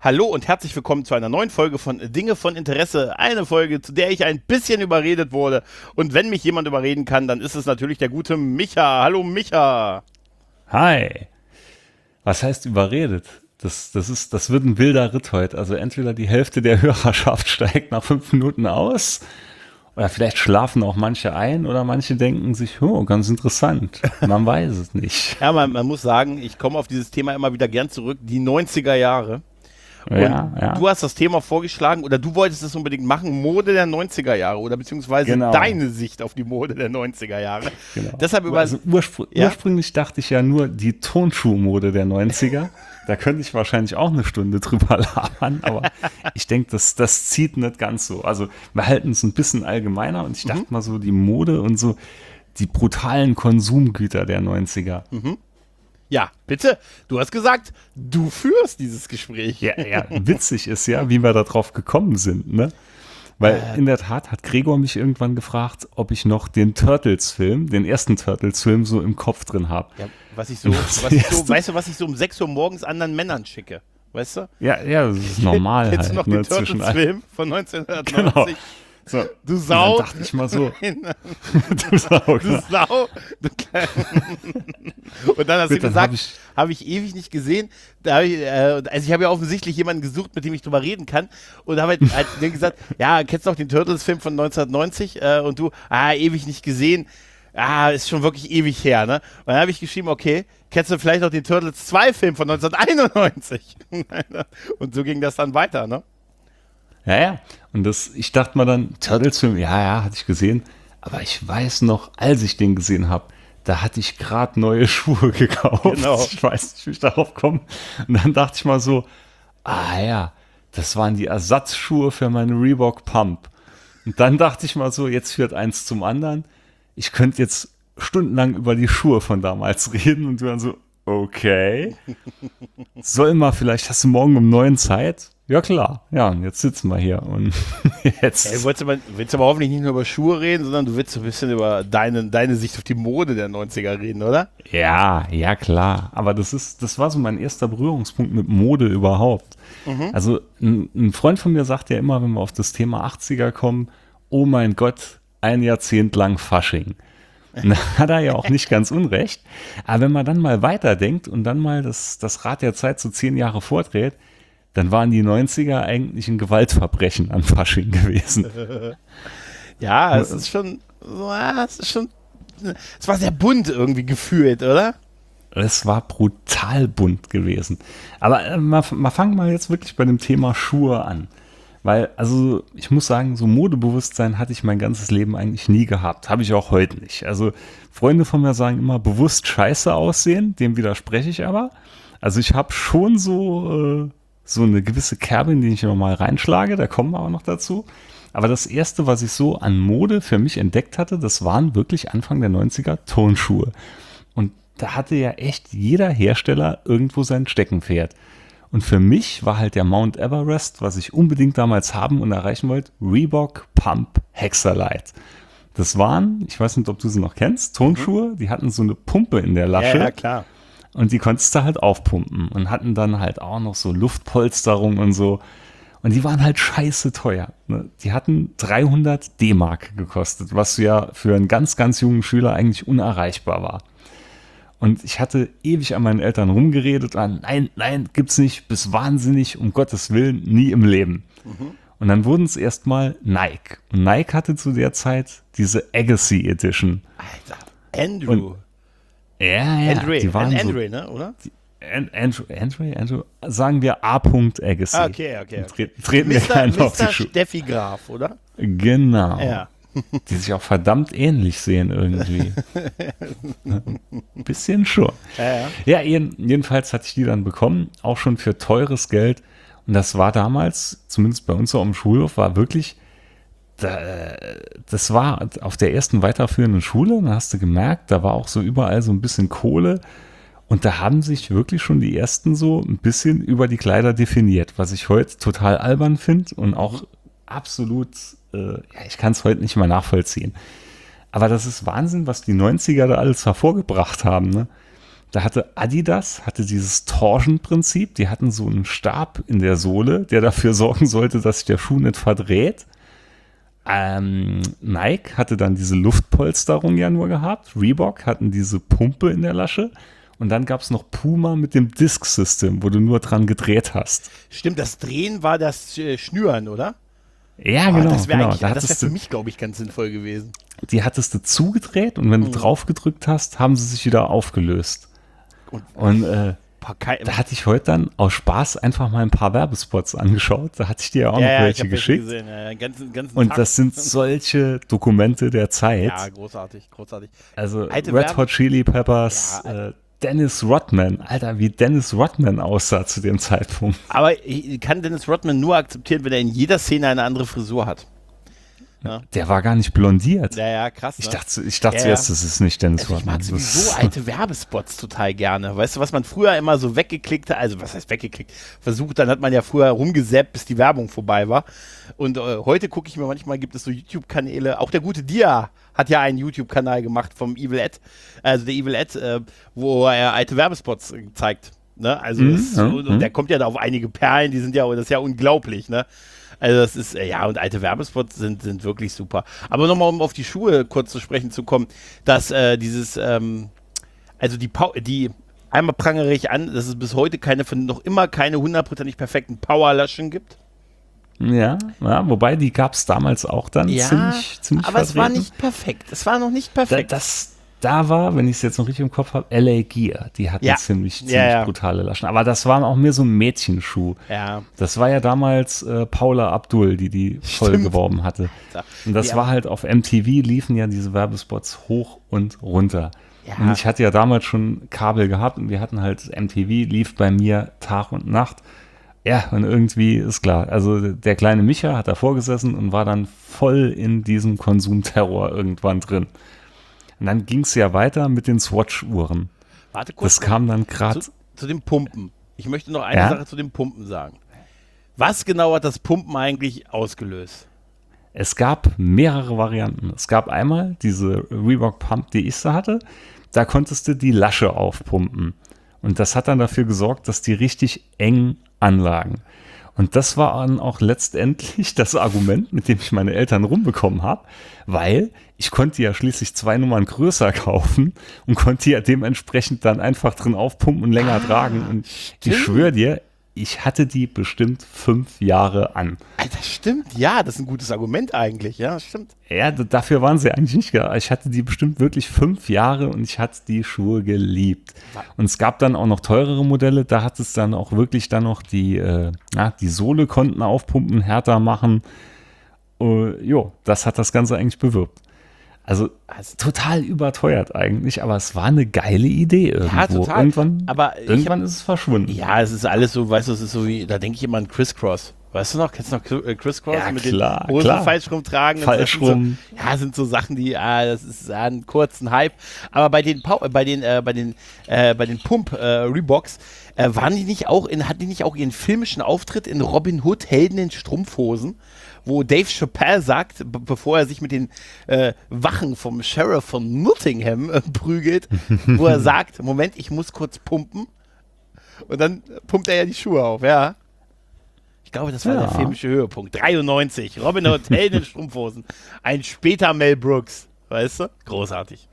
Hallo und herzlich willkommen zu einer neuen Folge von Dinge von Interesse. Eine Folge, zu der ich ein bisschen überredet wurde. Und wenn mich jemand überreden kann, dann ist es natürlich der gute Micha. Hallo Micha. Hi. Was heißt überredet? Das wird ein wilder Ritt heute. Also entweder die Hälfte der Hörerschaft steigt nach 5 Minuten aus, oder vielleicht schlafen auch manche ein, oder manche denken sich, oh, ganz interessant. Man weiß es nicht. Ja, man muss sagen, ich komme auf dieses Thema immer wieder gern zurück. Die 90er Jahre. Und Ja, ja, du hast das Thema vorgeschlagen oder du wolltest es unbedingt machen, Mode der 90er Jahre oder beziehungsweise genau, deine Sicht auf die Mode der 90er Jahre. genau. Deshalb Also ja? ursprünglich dachte ich ja nur die Turnschuhmode der 90er. Da könnte ich wahrscheinlich auch eine Stunde drüber labern, aber ich denke, das zieht nicht ganz so. Also wir halten es ein bisschen allgemeiner und ich dachte mal so die Mode und so die brutalen Konsumgüter der 90er. Ja, bitte. Du hast gesagt, du führst dieses Gespräch. Ja, ja, witzig ist ja, wie wir da drauf gekommen sind, ne? Weil in der Tat hat Gregor mich irgendwann gefragt, ob ich noch den Turtles-Film, den ersten Turtles-Film so im Kopf drin habe. Ja, weißt du, was ich so um 6 Uhr morgens anderen Männern schicke? Weißt du? Ja, ja, das ist normal Kennst du halt. noch den Ne, Turtles-Film von Genau. 1990? So, Du Sau. und dann dachte ich mal so, Du Sau. Du Kleine. Und dann hast du Bitte, gesagt, habe ich ewig nicht gesehen. Also ich habe ja offensichtlich jemanden gesucht, mit dem ich drüber reden kann. Und habe halt denen gesagt, ja, kennst du noch den Turtles-Film von 1990? Und du, ewig nicht gesehen. Ist schon wirklich ewig her, ne? Und dann habe ich geschrieben, okay, kennst du vielleicht noch den Turtles 2-Film von 1991? Und so ging das dann weiter, ne? ja, ja. Und ich dachte mal dann, Turtles-Film, ja, hatte ich gesehen. Aber ich weiß noch, als ich den gesehen habe, da hatte ich gerade neue Schuhe gekauft. Genau. Ich weiß nicht, wie ich darauf komme. Und dann dachte ich mal so, ja, das waren die Ersatzschuhe für meine Reebok Pump. Und dann dachte ich mal so, jetzt führt eins zum anderen. Ich könnte jetzt stundenlang über die Schuhe von damals reden und du dann so, okay. Vielleicht hast du morgen um 9 Zeit? Ja klar, ja, und jetzt sitzen wir hier und jetzt. Ja, willst aber hoffentlich nicht nur über Schuhe reden, sondern du willst so ein bisschen über deine Sicht auf die Mode der 90er reden, oder? Ja, klar. Aber das war so mein erster Berührungspunkt mit Mode überhaupt. Also ein Freund von mir sagt ja immer, wenn wir auf das Thema 80er kommen, oh mein Gott, ein Jahrzehnt lang Fasching. Und da hat er ja auch nicht ganz unrecht. Aber wenn man dann mal weiterdenkt und dann mal das Rad der Zeit so 10 Jahre vordreht, dann waren die 90er eigentlich ein Gewaltverbrechen an Fasching gewesen. Ja, es war sehr bunt irgendwie gefühlt, oder? Es war brutal bunt gewesen. Aber wir fangen mal jetzt wirklich bei dem Thema Schuhe an. Weil, also ich muss sagen, so Modebewusstsein hatte ich mein ganzes Leben eigentlich nie gehabt. Habe ich auch heute nicht. Also Freunde von mir sagen immer, bewusst scheiße aussehen. Dem widerspreche ich aber. Also ich habe schon so eine gewisse Kerbe, in die ich immer mal reinschlage. Da kommen wir aber noch dazu. Aber das Erste, was ich so an Mode für mich entdeckt hatte, das waren wirklich Anfang der 90er Turnschuhe. Und da hatte ja echt jeder Hersteller irgendwo sein Steckenpferd. Und für mich war halt der Mount Everest, was ich unbedingt damals haben und erreichen wollte, Reebok Pump Hexalite. Das waren, ich weiß nicht, ob du sie noch kennst, Turnschuhe, die hatten so eine Pumpe in der Lasche. Ja, klar. Und die konntest du halt aufpumpen und hatten dann halt auch noch so Luftpolsterung und so. Und die waren halt scheiße teuer. Ne? Die hatten 300 D-Mark gekostet, was ja für einen ganz, ganz jungen Schüler eigentlich unerreichbar war. Und ich hatte ewig an meinen Eltern rumgeredet, nein, gibt's nicht, bist wahnsinnig, um Gottes Willen, nie im Leben. Und dann wurden es erstmal Nike. Und Nike hatte zu der Zeit diese Agassi Edition. Alter, Andrew. Ja, die waren Andre, ne, oder? Andrew, sagen wir A. Agassi. Okay. Treten wir keinen auf die Mr. Schuhe. Steffi Graf, oder? Genau. Ja. Die sich auch verdammt ähnlich sehen irgendwie. Ein bisschen schon. Ja, jedenfalls hatte ich die dann bekommen, auch schon für teures Geld. Und das war damals, zumindest bei uns auf dem Schulhof, war wirklich, das war auf der ersten weiterführenden Schule. Und da hast du gemerkt, da war auch so überall so ein bisschen Kohle. Und da haben sich wirklich schon die ersten so ein bisschen über die Kleider definiert, was ich heute total albern finde und auch absolut, ich kann es heute nicht mal nachvollziehen. Aber das ist Wahnsinn, was die 90er da alles hervorgebracht haben. Ne? Da hatte Adidas, dieses Torsion-Prinzip. Die hatten so einen Stab in der Sohle, der dafür sorgen sollte, dass sich der Schuh nicht verdreht. Nike hatte dann diese Luftpolsterung ja nur gehabt. Reebok hatten diese Pumpe in der Lasche. Und dann gab es noch Puma mit dem Disk-System, wo du nur dran gedreht hast. Stimmt, das Drehen war das Schnüren, oder? Ja, genau. Das wäre genau. das wär für mich, glaube ich, ganz sinnvoll gewesen. Die hattest du zugedreht und wenn du drauf gedrückt hast, haben sie sich wieder aufgelöst. Und da hatte ich heute dann aus Spaß einfach mal ein paar Werbespots angeschaut. Da hatte ich dir ja auch noch welche geschickt. Gesehen. Ja, ganzen und Tag. Das sind solche Dokumente der Zeit. Ja, großartig. Also Red Hot Chili Peppers, Dennis Rodman. Alter, wie Dennis Rodman aussah zu dem Zeitpunkt. Aber ich kann Dennis Rodman nur akzeptieren, wenn er in jeder Szene eine andere Frisur hat. Ja. Der war gar nicht blondiert. Ja, krass. Ne? Ich dachte zuerst, das ist nicht Dennis Rodman. Ich mag sowieso alte Werbespots total gerne. Weißt du, was man früher immer so weggeklickt hat? Also, was heißt weggeklickt? Versucht, dann hat man ja früher rumgesäppt, bis die Werbung vorbei war. Und heute gucke ich mir manchmal, gibt es so YouTube-Kanäle. Auch der gute Dia hat ja einen YouTube-Kanal gemacht vom Evil Ed. Also der Evil Ed, wo er alte Werbespots zeigt. Ne? Also, und der kommt ja da auf einige Perlen, das ist ja unglaublich, ne? Also das ist, und alte Werbespots sind wirklich super. Aber nochmal, um auf die Schuhe kurz zu sprechen zu kommen, dass einmal prangere ich an, dass es bis heute noch immer keine hundertprozentig perfekten Powerlaschen gibt. Ja, wobei die gab es damals auch dann ziemlich aber vertreten. Es war nicht perfekt. Es war noch nicht perfekt. Da war, wenn ich es jetzt noch richtig im Kopf habe, LA Gear. Die hatten ziemlich brutale Laschen. Aber das waren auch mehr so ein Mädchenschuh. Ja. Das war ja damals Paula Abdul, die voll geworben hatte. Und das war halt auf MTV, liefen ja diese Werbespots hoch und runter. Ja. Und ich hatte ja damals schon Kabel gehabt und wir hatten halt MTV, lief bei mir Tag und Nacht. Ja, und irgendwie ist klar. Also der kleine Micha hat davor gesessen und war dann voll in diesem Konsumterror irgendwann drin. Und dann ging es ja weiter mit den Swatch-Uhren. Warte kurz. Das kam dann gerade. Zu den Pumpen. Ich möchte noch eine Sache zu den Pumpen sagen. Was genau hat das Pumpen eigentlich ausgelöst? Es gab mehrere Varianten. Es gab einmal diese Reebok Pump, die ich so hatte. Da konntest du die Lasche aufpumpen. Und das hat dann dafür gesorgt, dass die richtig eng anlagen. Und das war dann auch letztendlich das Argument, mit dem ich meine Eltern rumbekommen habe, weil ich konnte ja schließlich 2 Nummern größer kaufen und konnte ja dementsprechend dann einfach drin aufpumpen und länger tragen. Und ich schwöre dir, ich hatte die bestimmt 5 Jahre an. Alter, stimmt. Ja, das ist ein gutes Argument eigentlich. Ja, stimmt. Ja, dafür waren sie eigentlich nicht gedacht. Ich hatte die bestimmt wirklich 5 Jahre und ich hatte die Schuhe geliebt. Und es gab dann auch noch teurere Modelle. Da hat es dann auch wirklich dann noch die Sohle konnten aufpumpen, härter machen. Das hat das Ganze eigentlich bewirkt. Also total überteuert eigentlich, aber es war eine geile Idee irgendwo. Ja, total. Irgendwann ist es verschwunden. Ja, es ist alles so, weißt du, es ist so wie, da denke ich immer an Criss Cross. Weißt du noch, kennst du noch Criss Cross? Ja, mit klar, den Hosen falsch rumtragen? Falsch rum. Sind so Sachen, das ist einen kurzen Hype. Aber bei den Pump Reeboks, hatten die nicht auch ihren filmischen Auftritt in Robin Hood Helden in Strumpfhosen? Wo Dave Chappelle sagt, bevor er sich mit den Wachen vom Sheriff von Nottingham prügelt, wo er sagt, Moment, ich muss kurz pumpen. Und dann pumpt er ja die Schuhe auf, ja. Ich glaube, das war der filmische Höhepunkt. 93, Robin Hood, Helden in Strumpfhosen. Ein später Mel Brooks, weißt du? Großartig.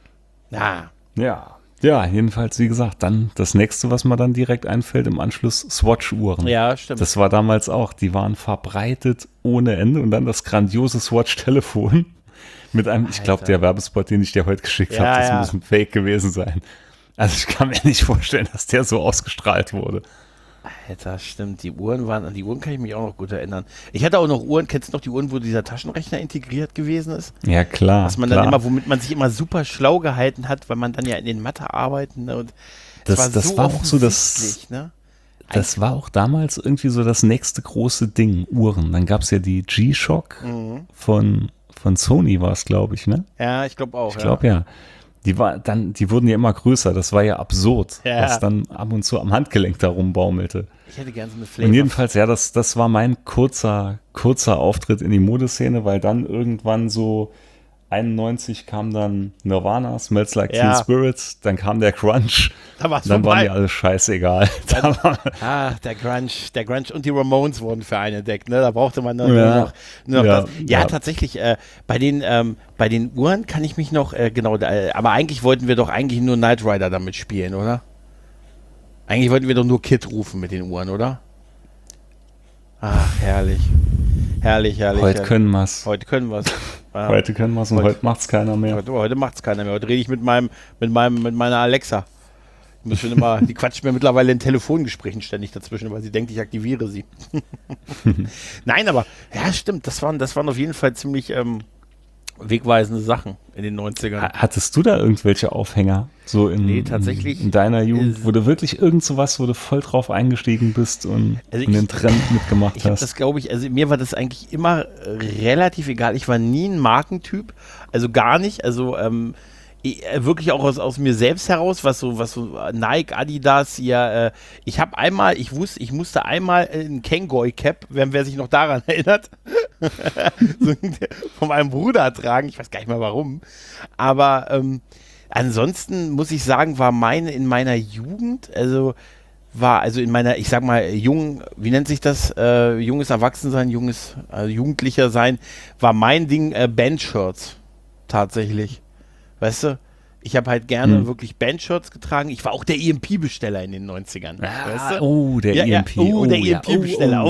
Ja, jedenfalls, wie gesagt, dann das nächste, was mir dann direkt einfällt, im Anschluss Swatch-Uhren. Ja, stimmt. Das war damals auch, die waren verbreitet ohne Ende und dann das grandiose Swatch-Telefon mit einem, ich glaube, der Werbespot, den ich dir heute geschickt habe, das muss ein Fake gewesen sein. Also ich kann mir nicht vorstellen, dass der so ausgestrahlt wurde. Alter, stimmt, an die Uhren kann ich mich auch noch gut erinnern. Ich hatte auch noch Uhren, kennst du noch die Uhren, wo dieser Taschenrechner integriert gewesen ist? Ja, klar. Womit man sich immer super schlau gehalten hat, weil man dann ja in den Mathe arbeiten, ne? Und das war auch so ne? Das war auch damals irgendwie so das nächste große Ding, Uhren. Dann gab es ja die G-Shock von Sony war es, glaube ich, ne? Ja, ich glaube auch. Ich glaube ja. Die wurden ja immer größer, das war ja absurd, was dann ab und zu am Handgelenk da rumbaumelte. Ich hätte gerne so eine Flavor. Und jedenfalls, das war mein kurzer Auftritt in die Modeszene, weil dann irgendwann so 91 kam dann Nirvana, Smells Like Ja. Teen Spirit, dann kam der Crunch, Da war's dann waren vorbei. die alles scheißegal. Der Grunge und die Ramones wurden für einen entdeckt, ne? Da brauchte man nur Ja. noch Ja, das. Ja, ja. tatsächlich, bei den Uhren kann ich mich noch, aber eigentlich wollten wir doch eigentlich nur Knight Rider damit spielen, oder? Eigentlich wollten wir doch nur Kid rufen mit den Uhren, oder? Ach, herrlich. Herrlich. Heute herrlich. können wir's. Heute können wir es. Heute können wir's und heute macht's keiner mehr. Heute macht es keiner mehr. Heute rede ich mit meiner Alexa. Ich muss schon immer, die quatscht mir mittlerweile in Telefongesprächen ständig dazwischen, weil sie denkt, ich aktiviere sie. Nein, aber, ja, stimmt, das waren auf jeden Fall ziemlich wegweisende Sachen in den 90ern. Hattest du da irgendwelche Aufhänger? So Nee, tatsächlich in deiner Jugend, ist- wo du wirklich irgend sowas, wo du voll drauf eingestiegen bist und, Also und den Trend mitgemacht Ich habe hast? das, glaube ich, also mir war das eigentlich immer relativ egal. Ich war nie ein Markentyp, also gar nicht. Also wirklich auch aus mir selbst heraus, was so Nike, Adidas, hier. Ich musste einmal ein Kangol Cap, wer sich noch daran erinnert, so, von meinem Bruder tragen. Ich weiß gar nicht mehr warum. Aber ansonsten muss ich sagen, war in meiner Jugend, also in meiner, ich sag mal, wie nennt sich das? Junges Erwachsensein, Jugendlicher sein, war mein Ding Bandshirts. Tatsächlich. Weißt du? Ich habe halt gerne wirklich Bandshirts getragen. Ich war auch der EMP-Besteller in den 90ern. weißt du? Oh, der EMP. Der ja. EMP-Besteller.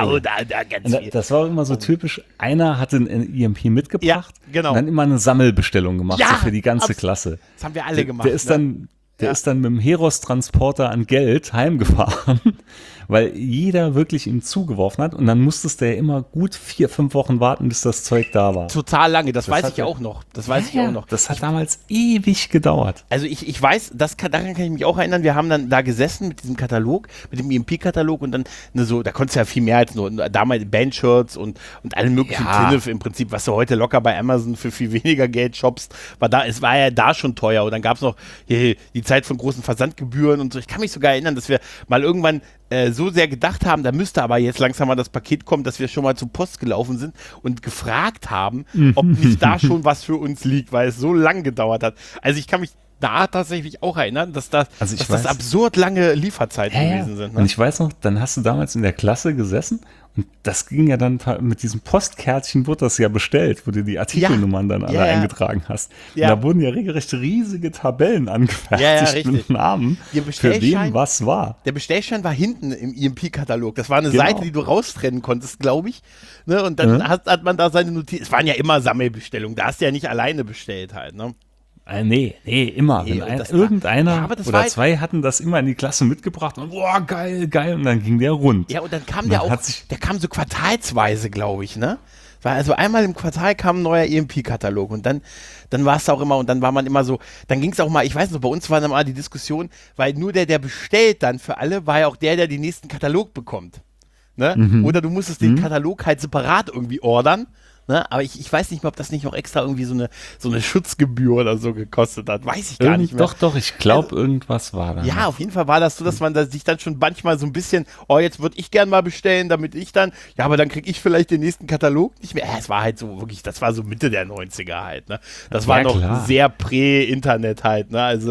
Ja. Da ganz viel. Das war immer so typisch, einer hatte ein EMP mitgebracht Ja, genau. und dann immer eine Sammelbestellung gemacht, Ja, so für die ganze abs- Klasse. Das haben wir alle gemacht. Der ist ne? dann mit dem Heros-Transporter an Geld heimgefahren, weil jeder wirklich ihm zugeworfen hat und dann musstest du ja immer gut 4-5 Wochen warten, bis das Zeug da war. Total lange, das weiß hat ich ja ja- auch noch. Das weiß ich auch noch. Das hat damals ewig gedauert. Also ich weiß, daran kann ich mich auch erinnern, wir haben dann da gesessen mit diesem Katalog, mit dem EMP-Katalog und dann da konntest du ja viel mehr als nur damals Bandshirts und alle möglichen Ja. Tinnef im Prinzip, was du heute locker bei Amazon für viel weniger Geld shoppst, es war ja da schon teuer und dann gab es noch die Zeit von großen Versandgebühren und so. Ich kann mich sogar erinnern, dass wir mal irgendwann so sehr gedacht haben, da müsste aber jetzt langsam mal das Paket kommen, dass wir schon mal zur Post gelaufen sind und gefragt haben, ob nicht da schon was für uns liegt, weil es so lang gedauert hat. Also ich kann mich da tatsächlich auch erinnern, dass das absurd lange Lieferzeiten gewesen sind. Ne? Und ich weiß noch, dann hast du damals in der Klasse gesessen und das ging ja dann mit diesem Postkärtchen, wurde das ja bestellt, wo du die Artikelnummern dann alle eingetragen hast. Ja. Und da wurden ja regelrecht riesige Tabellen angefertigt richtig. mit Namen, Ihr für Bestellschein- wen was war. Der Bestellschein war hinten im EMP-Katalog. Das war eine Genau. Seite, die du raustrennen konntest, glaube ich. Ne? Und dann hat man da seine Notizen. Es waren ja immer Sammelbestellungen. Da hast du ja nicht alleine bestellt halt. Ne? Nee, immer. Nee, Wenn und das irgendeiner ja, aber das oder war- zwei hatten das immer in die Klasse mitgebracht und boah, geil, und dann ging der rund. Ja, und dann kam Und der dann auch, hat sich- der kam so quartalsweise, glaube ich, ne? Weil also einmal im Quartal kam ein neuer EMP-Katalog und dann war es auch immer, und dann war man immer so, dann ging es auch mal, ich weiß noch, bei uns war dann mal die Diskussion, weil nur der bestellt dann für alle, war ja auch der den nächsten Katalog bekommt. Ne? Oder du musstest den Katalog halt separat irgendwie ordern. Ne? Aber ich weiß nicht mehr, ob das nicht noch extra irgendwie so eine Schutzgebühr oder so gekostet hat. Weiß ich gar nicht mehr. Doch, ich glaube, irgendwas war da. Ja, auf jeden Fall war das so, dass man sich dann schon manchmal so ein bisschen, jetzt würde ich gern mal bestellen, damit ich dann, ja, aber dann kriege ich vielleicht den nächsten Katalog nicht mehr. Es war halt so wirklich, das war so Mitte der 90er halt, ne? Das war noch klar. sehr prä-Internet halt, ne? Also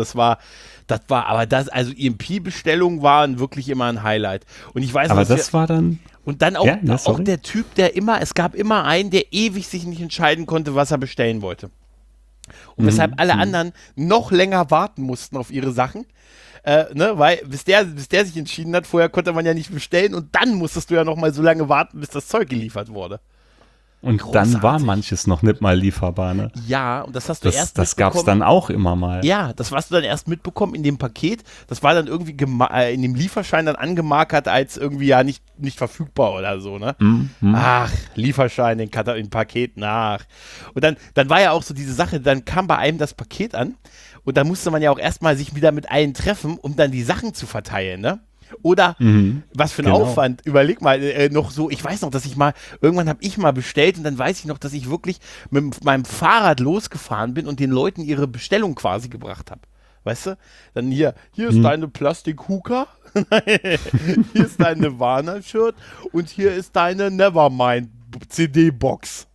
also EMP-Bestellungen waren wirklich immer ein Highlight. Und ich weiß noch, Aber dass das war dann, und dann auch, Ja, ne, auch sorry. der Typ, es gab immer einen, der ewig sich nicht entscheiden konnte, was er bestellen wollte. Und weshalb alle anderen noch länger warten mussten auf ihre Sachen. Ne, weil bis der sich entschieden hat, vorher konnte man ja nicht bestellen und dann musstest du ja noch mal so lange warten, bis das Zeug geliefert wurde. und Großartig. dann war manches noch nicht mal lieferbar, ne? Ja, und das hast du erst Das gab's mitbekommen. dann auch immer mal. Ja, das hast du dann erst mitbekommen in dem Paket. Das war dann irgendwie in dem Lieferschein dann angemarkert als irgendwie ja nicht verfügbar oder so, ne? Ach, Lieferschein in Paket nach. Und dann war ja auch so diese Sache, dann kam bei einem das Paket an und dann musste man ja auch erstmal sich wieder mit allen treffen, um dann die Sachen zu verteilen, ne? Oder was für ein genau. Aufwand. Überleg mal, noch so, ich weiß noch, dass irgendwann habe ich mal bestellt und dann weiß ich noch, dass ich wirklich mit meinem Fahrrad losgefahren bin und den Leuten ihre Bestellung quasi gebracht habe. Weißt du? Dann hier ist deine Plastik-Hookah, hier ist dein Nirvana-Shirt und hier ist deine Nevermind CD-Box.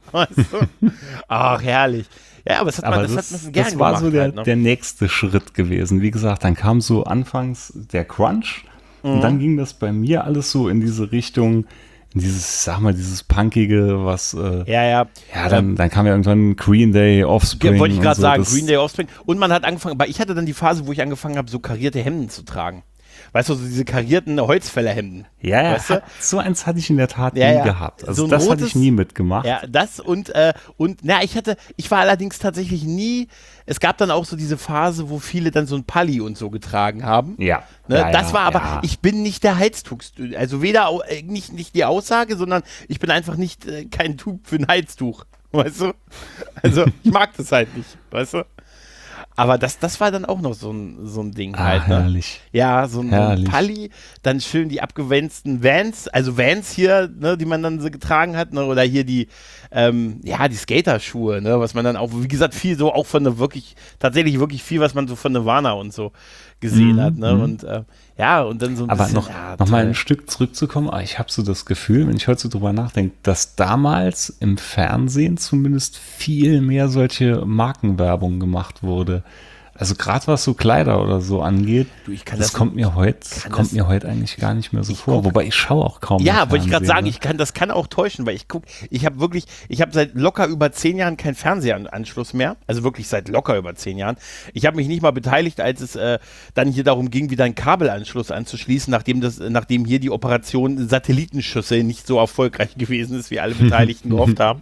Weißt du? Ach, herrlich. Ja, aber das hat man gern gemacht. Das war so halt, ne? der nächste Schritt gewesen. Wie gesagt, dann kam so anfangs der Crunch und dann ging das bei mir alles so in diese Richtung, in dieses, sag mal, dieses Punkige, was Ja, dann kam ja irgendwann Green Day, Offspring. wollte ich gerade so, sagen, Green Day, Offspring. Und man hat angefangen, aber ich hatte dann die Phase, wo ich angefangen habe, so karierte Hemden zu tragen. Weißt du, so diese karierten Holzfällerhemden. Ja, weißt du? so eins hatte ich in der Tat nie gehabt. Also so ein das rotes, hatte ich nie mitgemacht. Ja, das und ich war allerdings tatsächlich nie, es gab dann auch so diese Phase, wo viele dann so ein Palli und so getragen haben. Ja. Ne, Ja, das war aber, ja. ich bin nicht der Heiztuch, also weder, nicht die Aussage, sondern ich bin einfach nicht kein Typ für ein Heiztuch, weißt du? Also ich mag das halt nicht, weißt du? Aber das war dann auch noch so ein Ding halt. Ne? Herrlich. Ja, so ein Palli, dann schön die abgewänzten Vans, also Vans hier, ne, die man dann so getragen hat, ne, oder hier die Skaterschuhe, ne, was man dann auch, wie gesagt, viel so auch tatsächlich wirklich viel, was man so von Nirvana und so gesehen hat, ne, und und dann so ein aber bisschen. noch mal ein Stück zurückzukommen, ich habe so das Gefühl, wenn ich heute so drüber nachdenke, dass damals im Fernsehen zumindest viel mehr solche Markenwerbung gemacht wurde. Also gerade was so Kleider oder so angeht, das kommt mir heute eigentlich gar nicht mehr so vor. Wobei ich schaue auch kaum mehr Ja, wollte ich gerade sagen, ne? das kann auch täuschen, weil ich habe seit locker über 10 Jahren keinen Fernsehanschluss mehr. Also wirklich seit locker über 10 Jahren. Ich habe mich nicht mal beteiligt, als es dann hier darum ging, wieder einen Kabelanschluss anzuschließen, nachdem hier die Operation Satellitenschüsse nicht so erfolgreich gewesen ist, wie alle Beteiligten gehofft haben.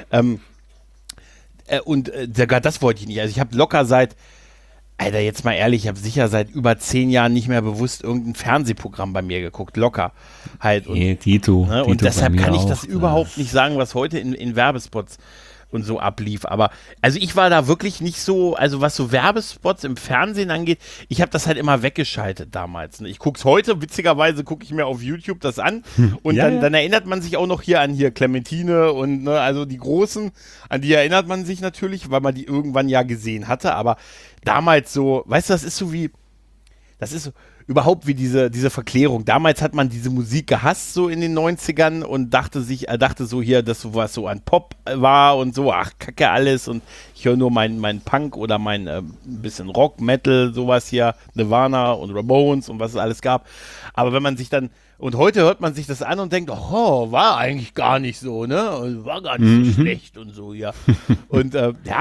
Sogar das wollte ich nicht. Also ich habe locker Alter, jetzt mal ehrlich, ich habe sicher seit über 10 Jahren nicht mehr bewusst irgendein Fernsehprogramm bei mir geguckt, locker halt. Dito. Und deshalb kann ich das auch, überhaupt nicht sagen, was heute in Werbespots und so ablief. Aber, also ich war da wirklich nicht so, also was so Werbespots im Fernsehen angeht, ich habe das halt immer weggeschaltet damals. Ne? Ich gucke es heute, witzigerweise gucke ich mir auf YouTube das an und dann erinnert man sich auch noch hier an Clementine und ne, also die Großen, an die erinnert man sich natürlich, weil man die irgendwann ja gesehen hatte, aber damals so, weißt du, das ist so überhaupt wie diese Verklärung. Damals hat man diese Musik gehasst, so in den 90ern und dachte so hier, dass sowas so an Pop war und so, ach, Kacke alles und ich höre nur mein Punk oder mein bisschen Rock, Metal, sowas hier, Nirvana und Ramones und was es alles gab. Aber wenn man sich dann, und heute hört man sich das an und denkt, oh, war eigentlich gar nicht so, ne? War gar nicht so schlecht und so, ja. Und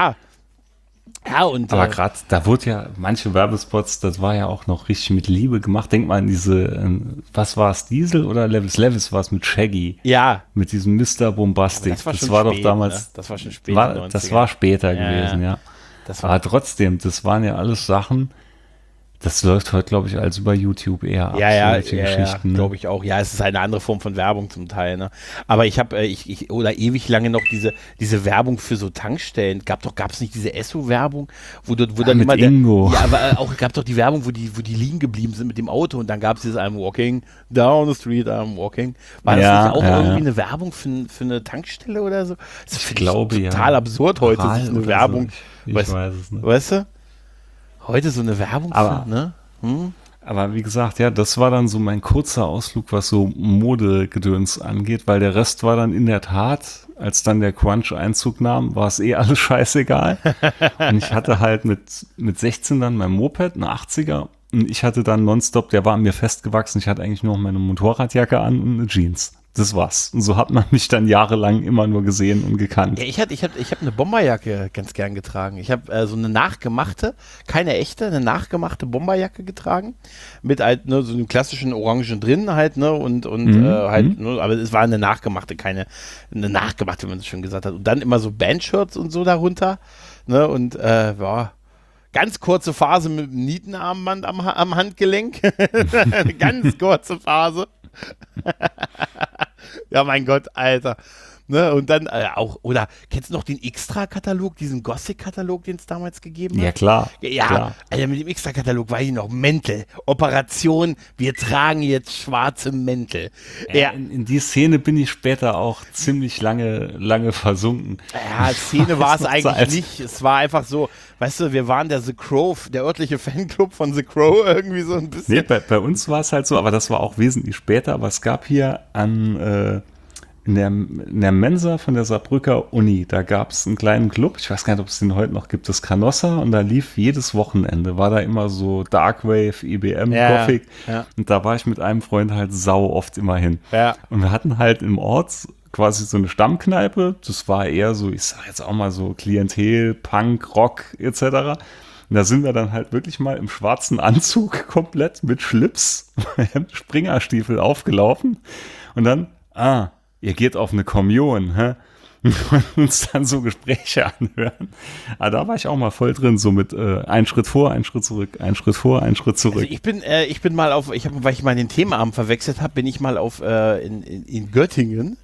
aber gerade, da wurde ja manche Werbespots, das war ja auch noch richtig mit Liebe gemacht. Denk mal an diese, was war es, Diesel oder Levis? Levis war es mit Shaggy. Ja. Mit diesem Mr. Bombastic. Das war doch damals. Ne? Das war schon spät. Das war später gewesen, ja. Aber trotzdem, das waren ja alles Sachen. Das läuft heute, glaube ich, als über YouTube eher ab. Geschichten, glaube ich auch. Ja, es ist eine andere Form von Werbung zum Teil. Ne? Aber ich habe oder ewig lange noch diese Werbung für so Tankstellen. Gab es nicht diese Esso-Werbung, wo dann mit immer Ingo. aber auch gab doch die Werbung, wo die liegen geblieben sind mit dem Auto und dann gab es dieses I'm walking down the street, I'm walking. War das nicht auch irgendwie eine Werbung für eine Tankstelle oder so? Das ich glaube total absurd heute, sich eine Werbung. So. Ich weiß es nicht. Weißt du? Heute so eine Werbung für, ne? Aber wie gesagt, ja, das war dann so mein kurzer Ausflug, was so Modegedöns angeht, weil der Rest war dann in der Tat, als dann der Crunch Einzug nahm, war es alles scheißegal. Und ich hatte halt mit 16 dann mein Moped, eine 80er, und ich hatte dann nonstop, der war an mir festgewachsen, ich hatte eigentlich nur meine Motorradjacke an und eine Jeans. Das war's. Und so hat man mich dann jahrelang immer nur gesehen und gekannt. Ja, ich hab eine Bomberjacke ganz gern getragen. Ich habe so eine nachgemachte, keine echte, eine nachgemachte Bomberjacke getragen. Mit halt so einem klassischen Orangen drin halt, ne? Und halt, ne? Aber es war eine nachgemachte, keine eine nachgemachte, wie man es schon gesagt hat. Und dann immer so Bandshirts und so darunter. Ne? Und ganz kurze Phase mit einem Nietenarmband am Handgelenk. Eine ganz kurze Phase. Ja, mein Gott, Alter. Ne, und dann auch, oder kennst du noch den Extra-Katalog, diesen Gothic-Katalog, den es damals gegeben hat? Ja, klar. Ja, klar. Alter, mit dem Extra-Katalog war ich noch Mäntel. Operation, wir tragen jetzt schwarze Mäntel. Ja. In die Szene bin ich später auch ziemlich lange versunken. Ja, Szene war es eigentlich nicht. Es war einfach so, weißt du, wir waren der The Crow, der örtliche Fanclub von The Crow irgendwie so ein bisschen. Nee, bei uns war es halt so, aber das war auch wesentlich später. Aber es gab hier in der Mensa von der Saarbrücker Uni, da gab es einen kleinen Club, ich weiß gar nicht, ob es den heute noch gibt, das Canossa, und da lief jedes Wochenende, war da immer so Darkwave, IBM, Gothic, und da war ich mit einem Freund halt sau oft immer hin. Ja. Und wir hatten halt im Ort quasi so eine Stammkneipe, das war eher so, ich sag jetzt auch mal so Klientel, Punk, Rock etc. Und da sind wir dann halt wirklich mal im schwarzen Anzug komplett mit Schlips, Springerstiefel aufgelaufen und dann, ihr geht auf eine Kommunion, hä? Und uns dann so Gespräche anhören. Aber da war ich auch mal voll drin, so mit ein Schritt vor, ein Schritt zurück, ein Schritt vor, ein Schritt zurück. Also ich bin mal weil ich mal den Themenabend verwechselt habe, bin ich mal in Göttingen,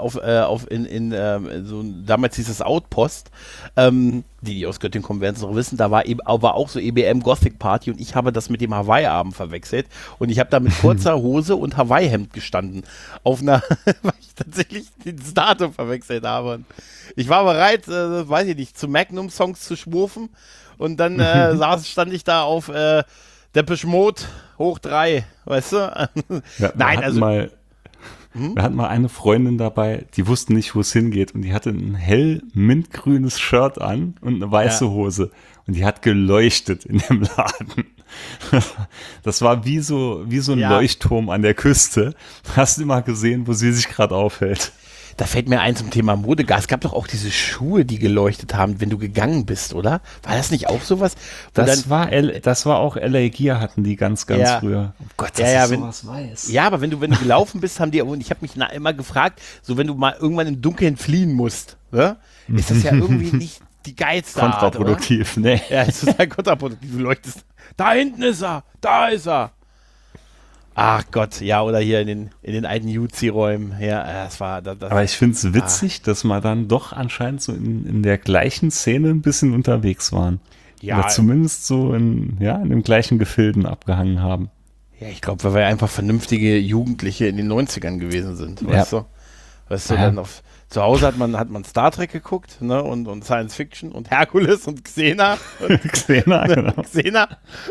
so, damals hieß es Outpost, die aus Göttingen kommen, werden es noch wissen, da war auch so EBM Gothic Party und ich habe das mit dem Hawaii-Abend verwechselt und ich habe da mit kurzer Hose und Hawaii-Hemd gestanden, weil ich tatsächlich das Datum verwechselt habe. Ich war bereit, weiß ich nicht, zu Magnum-Songs zu schwurfen und dann stand ich da auf Depeche Mode hoch 3, weißt du? Ja, Nein, also... Wir hatten mal eine Freundin dabei, die wusste nicht, wo es hingeht und die hatte ein hell mintgrünes Shirt an und eine weiße Hose und die hat geleuchtet in dem Laden. Das war wie so ein Leuchtturm an der Küste. Hast du immer gesehen, wo sie sich gerade aufhält. Da fällt mir ein zum Thema Modegas. Es gab doch auch diese Schuhe, die geleuchtet haben, wenn du gegangen bist, oder? War das nicht auch sowas? Das war auch LA Gear, hatten die ganz früher. Oh Gott, dass ich sowas weiß. Ja, aber wenn du gelaufen bist, und ich habe mich immer gefragt, so wenn du mal irgendwann im Dunkeln fliehen musst, ne? Ist das ja irgendwie nicht die geilste kontraproduktiv, Art, ne? Ja, es ist halt kontraproduktiv. Du leuchtest, da hinten ist er, da ist er. Ach Gott, ja, oder hier in den alten UC-Räumen. Ja, das war. Aber ich finde es witzig, dass wir dann doch anscheinend so in der gleichen Szene ein bisschen unterwegs waren. Ja. Oder zumindest so in den gleichen Gefilden abgehangen haben. Ja, ich glaube, weil wir einfach vernünftige Jugendliche in den 90ern gewesen sind, weißt du? Weißt du, dann zu Hause hat man Star Trek geguckt, ne, und Science Fiction und Herkules und Xena. Xena, genau. Xena.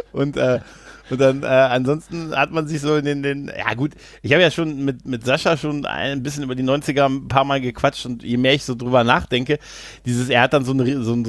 Und dann ansonsten hat man sich so ja gut, ich habe ja schon mit Sascha schon ein bisschen über die 90er ein paar Mal gequatscht und je mehr ich so drüber nachdenke, er hat dann so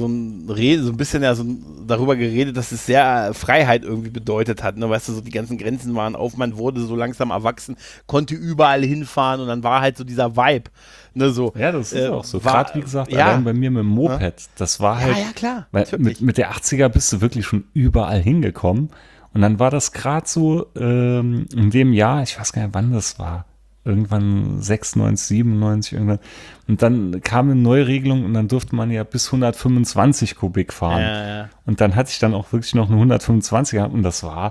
ein bisschen darüber geredet, dass es sehr Freiheit irgendwie bedeutet hat, ne, weißt du, so die ganzen Grenzen waren auf, man wurde so langsam erwachsen, konnte überall hinfahren und dann war halt so dieser Vibe, ne, so. Ja, das ist auch so. Gerade wie gesagt, allein bei mir mit dem Moped, das war halt, ja klar, weil mit der 80er bist du wirklich schon überall hingekommen. Und dann war das gerade so in dem Jahr, ich weiß gar nicht, wann das war, irgendwann 96, 97 irgendwann. Und dann kam eine Neuregelung und dann durfte man ja bis 125 Kubik fahren. Ja. Und dann hatte ich dann auch wirklich noch eine 125er gehabt und das war,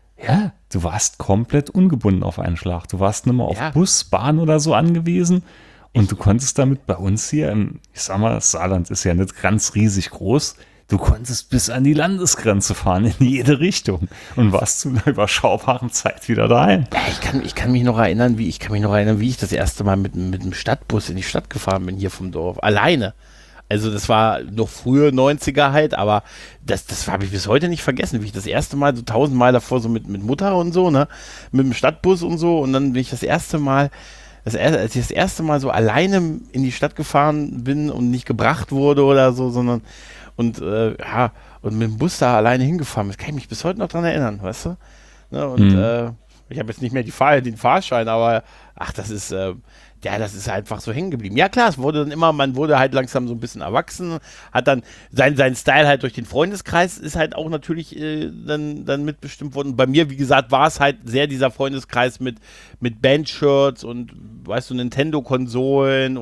du warst komplett ungebunden auf einen Schlag. Du warst nicht mehr auf Bus, Bahn oder so angewiesen. Und du konntest damit bei uns hier, ich sag mal, das Saarland ist ja nicht ganz riesig groß, du konntest bis an die Landesgrenze fahren, in jede Richtung und warst zu einer überschaubaren Zeit wieder daheim. Ja, ich kann mich noch erinnern, wie ich das erste Mal mit dem Stadtbus in die Stadt gefahren bin, hier vom Dorf, alleine. Also das war noch frühe 90er halt, aber das habe ich bis heute nicht vergessen, wie ich das erste Mal so 1000-mal davor so mit Mutter und so, ne, mit dem Stadtbus und so und dann bin ich als ich das erste Mal so alleine in die Stadt gefahren bin und nicht gebracht wurde oder so, sondern und mit dem Bus da alleine hingefahren. Das kann ich mich bis heute noch dran erinnern, weißt du? Ne, und ich habe jetzt nicht mehr den Fahrschein, aber das ist einfach so hängen geblieben. Ja klar, man wurde halt langsam so ein bisschen erwachsen, hat dann sein Style halt durch den Freundeskreis ist halt auch natürlich dann mitbestimmt worden. Und bei mir, wie gesagt, war es halt sehr dieser Freundeskreis mit Bandshirts und, weißt du, Nintendo-Konsolen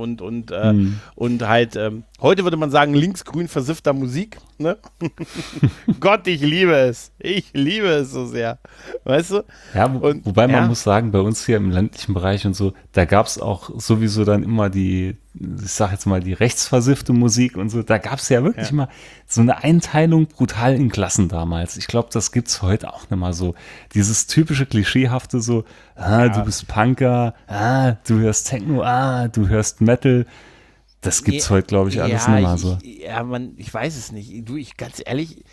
und halt, heute würde man sagen, linksgrün versiffter Musik, ne? Gott, ich liebe es. Ich liebe es so sehr. Weißt du? Ja, wobei man muss sagen, bei uns hier im ländlichen Bereich und so, da gab es auch sowieso dann immer ich sag jetzt mal, die rechtsversiffte Musik und so, da gab es ja wirklich mal so eine Einteilung brutal in Klassen damals. Ich glaube, das gibt es heute auch nicht mal so. Dieses typische Klischeehafte so, du bist Punker, du hörst Techno, du hörst Metal. Das gibt's heute, glaube ich, alles nicht mehr so. Ich weiß es nicht. Du, ganz ehrlich,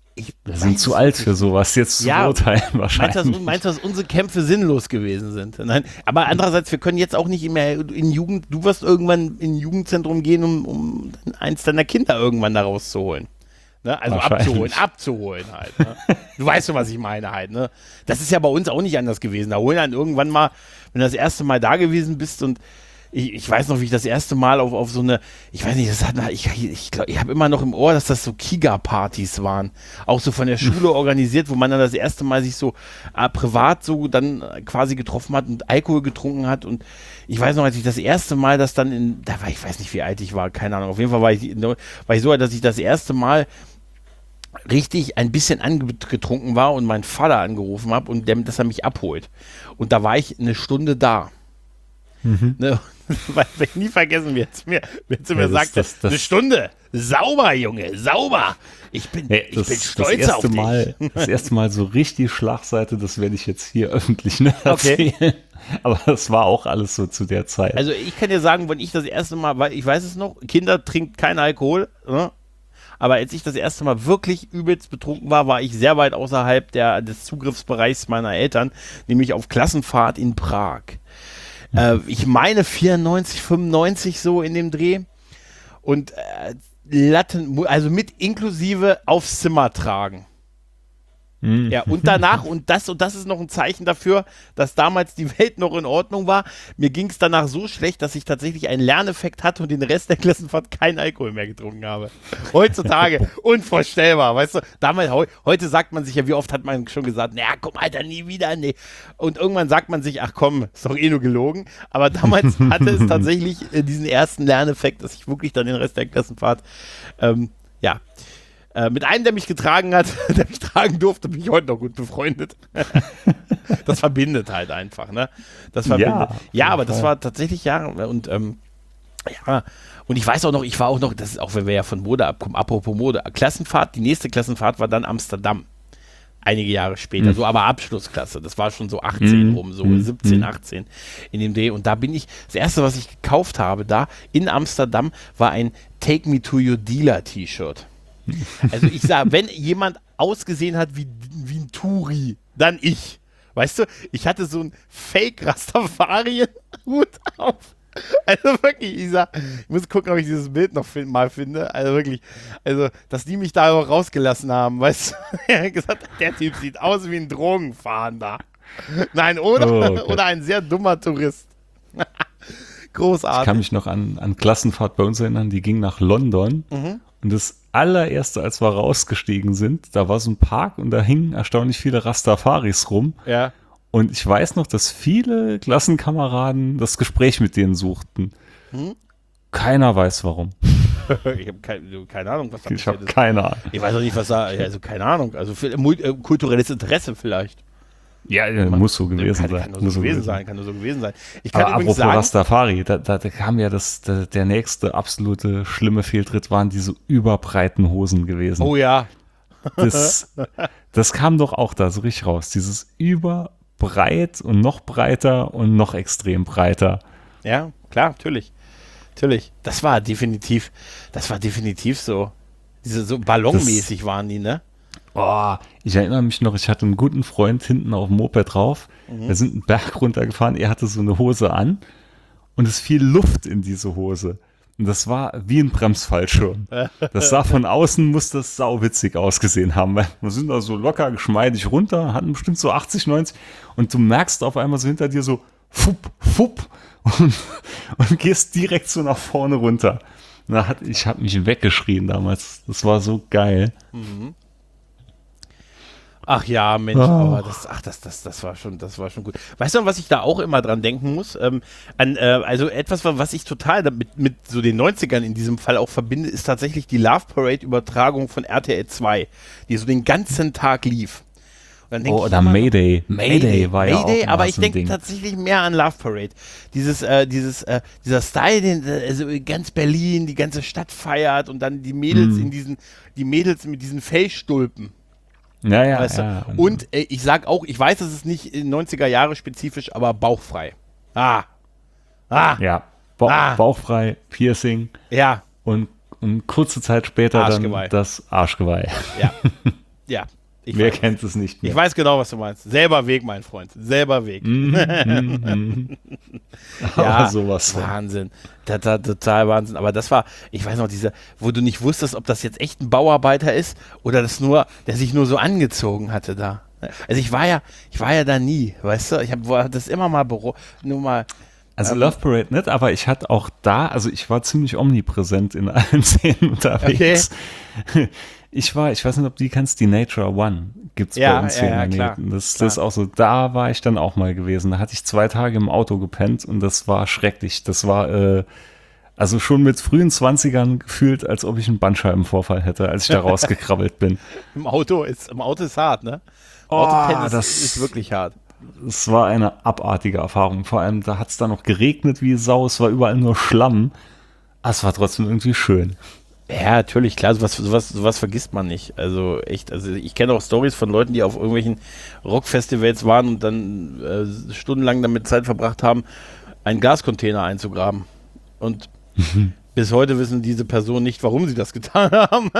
Wir sind zu alt für sowas, jetzt zu beurteilen wahrscheinlich. Meinst du, dass unsere Kämpfe sinnlos gewesen sind? Nein, aber andererseits, wir können jetzt auch nicht mehr in Jugend, du wirst irgendwann in ein Jugendzentrum gehen, um eins deiner Kinder irgendwann da rauszuholen. Ne? Also abzuholen halt. Ne? Du weißt schon, was ich meine halt. Ne? Das ist ja bei uns auch nicht anders gewesen. Da holen dann irgendwann mal, wenn du das erste Mal da gewesen bist und ich weiß noch, wie ich das erste Mal auf so eine, ich weiß nicht, ich glaube, ich habe immer noch im Ohr, dass das so Kiga-Partys waren. Auch so von der Schule organisiert, wo man dann das erste Mal sich so privat so dann quasi getroffen hat und Alkohol getrunken hat. Und ich weiß noch, als ich das erste Mal das dann ich weiß nicht, wie alt ich war, keine Ahnung. Auf jeden Fall war ich so alt, dass ich das erste Mal richtig ein bisschen angetrunken war und meinen Vater angerufen habe und dass er mich abholt. Und da war ich eine Stunde da. Ne? Weil ich nie vergessen, wie jetzt mir sagt, eine Stunde, sauber, Junge, sauber. Ich bin stolz auf dich. Das erste Mal so richtig Schlagseite, das werde ich jetzt hier öffentlich nicht erzählen. Okay. Aber das war auch alles so zu der Zeit. Also ich kann dir sagen, wenn ich das erste Mal, weil ich weiß es noch, Kinder trinken keinen Alkohol, ne? Aber als ich das erste Mal wirklich übelst betrunken war ich sehr weit außerhalb des Zugriffsbereichs meiner Eltern, nämlich auf Klassenfahrt in Prag. Ich meine 94, 95 so in dem Dreh und also mit inklusive aufs Zimmer tragen. Ja, und danach, und das ist noch ein Zeichen dafür, dass damals die Welt noch in Ordnung war. Mir ging es danach so schlecht, dass ich tatsächlich einen Lerneffekt hatte und den Rest der Klassenfahrt keinen Alkohol mehr getrunken habe. Heutzutage unvorstellbar, weißt du. Damals, heute sagt man sich ja, wie oft hat man schon gesagt, naja, komm, Alter, nie wieder, nee. Und irgendwann sagt man sich, ach komm, ist doch eh nur gelogen. Aber damals hatte es tatsächlich diesen ersten Lerneffekt, dass ich wirklich dann den Rest der Klassenfahrt, mit einem, der mich getragen hat, der mich tragen durfte, bin ich heute noch gut befreundet. Das verbindet halt einfach, ne? Das verbindet. Ja, aber das war tatsächlich, und ich weiß auch noch, das ist auch, wenn wir ja von Mode abkommen, apropos Mode, Klassenfahrt, die nächste Klassenfahrt war dann Amsterdam. Einige Jahre später, so aber Abschlussklasse, das war schon so 18 rum, so 17, 18 in dem Dreh. Und da bin ich, das erste, was ich gekauft habe da in Amsterdam, war ein Take Me to Your Dealer T-Shirt. Also ich sage, wenn jemand ausgesehen hat wie ein Touri, dann ich. Weißt du, ich hatte so einen Fake-Rastafarian-Hut auf. Also wirklich, ich muss gucken, ob ich dieses Bild noch mal finde. Also wirklich, dass die mich da rausgelassen haben, weißt du. Er hat gesagt, der Typ sieht aus wie ein Drogenfahnder. Nein, oder ein sehr dummer Tourist. Großartig. Ich kann mich noch an Klassenfahrt bei uns erinnern, die ging nach London. Und das allererste, als wir rausgestiegen sind, da war so ein Park und da hingen erstaunlich viele Rastafaris rum. Ja. Und ich weiß noch, dass viele Klassenkameraden das Gespräch mit denen suchten. Keiner weiß warum. Ich habe keine Ahnung, was da Ich habe keine Ahnung. Ich weiß auch nicht, was da, also keine Ahnung. Also kulturelles Interesse vielleicht. Ja, muss so gewesen sein. Kann nur so gewesen sein. Ich kann aber übrigens sagen, Rastafari, da kam ja der nächste absolute schlimme Fehltritt, waren diese überbreiten Hosen gewesen. Oh ja. Das kam doch auch da so richtig raus. Dieses überbreit und noch breiter und noch extrem breiter. Ja, klar, natürlich. Das war definitiv so. So ballonmäßig waren die, ne? Oh, ich erinnere mich noch, ich hatte einen guten Freund hinten auf dem Moped drauf. Wir sind einen Berg runtergefahren, er hatte so eine Hose an und es fiel Luft in diese Hose. Und das war wie ein Bremsfallschirm. Das sah von außen, muss das sauwitzig ausgesehen haben, weil wir sind da so locker geschmeidig runter, hatten bestimmt so 80, 90 und du merkst auf einmal so hinter dir so fupp und gehst direkt so nach vorne runter. Ich habe mich weggeschrien damals. Das war so geil. Ach ja, Mensch, aber das war schon gut. Weißt du, was ich da auch immer dran denken muss? Also etwas, was ich total mit so den 90ern in diesem Fall auch verbinde, ist tatsächlich die Love Parade-Übertragung von RTL 2, die so den ganzen Tag lief. Oder Mayday. Mayday war ja auch aber ich denke tatsächlich mehr an Love Parade. Dieser Style, den also ganz Berlin, die ganze Stadt feiert und dann die Mädels mit diesen Fellstulpen. Ja. Weißt du? Ja. Und ich sag auch, ich weiß, es ist nicht 90er Jahre spezifisch, aber bauchfrei. Ja, bauchfrei, Piercing. Ja. Und kurze Zeit später Arschgeweih. dann das Arschgeweih. Ja. Ja. Wer kennt es nicht mehr? Ich weiß genau, was du meinst. Selber Weg, mein Freund. Selber Weg. Aber sowas. Wahnsinn. Total Wahnsinn. Aber das war, ich weiß noch, wo du nicht wusstest, ob das jetzt echt ein Bauarbeiter ist oder der sich nur so angezogen hatte da. Also ich war ja da nie, weißt du? Ich habe das immer mal Also Love Parade nicht, aber ich hatte auch da, also ich war ziemlich omnipräsent in allen Szenen unterwegs. Okay. Ich weiß nicht, ob du die kennst, die Nature One gibt's bei uns hier in der Nähe. Klar. Das ist auch so, da war ich dann auch mal gewesen. Da hatte ich 2 Tage im Auto gepennt und das war schrecklich. Das war also schon mit frühen 20ern gefühlt, als ob ich einen Bandscheibenvorfall hätte, als ich da rausgekrabbelt bin. Im Auto ist hart, ne? Das ist wirklich hart. Es war eine abartige Erfahrung. Vor allem, da hat es dann noch geregnet wie Sau. Es war überall nur Schlamm. Aber es war trotzdem irgendwie schön. Ja, natürlich, klar, sowas vergisst man nicht. Also echt, ich kenne auch Stories von Leuten, die auf irgendwelchen Rockfestivals waren und dann stundenlang damit Zeit verbracht haben, einen Gascontainer einzugraben. Und bis heute wissen diese Personen nicht, warum sie das getan haben.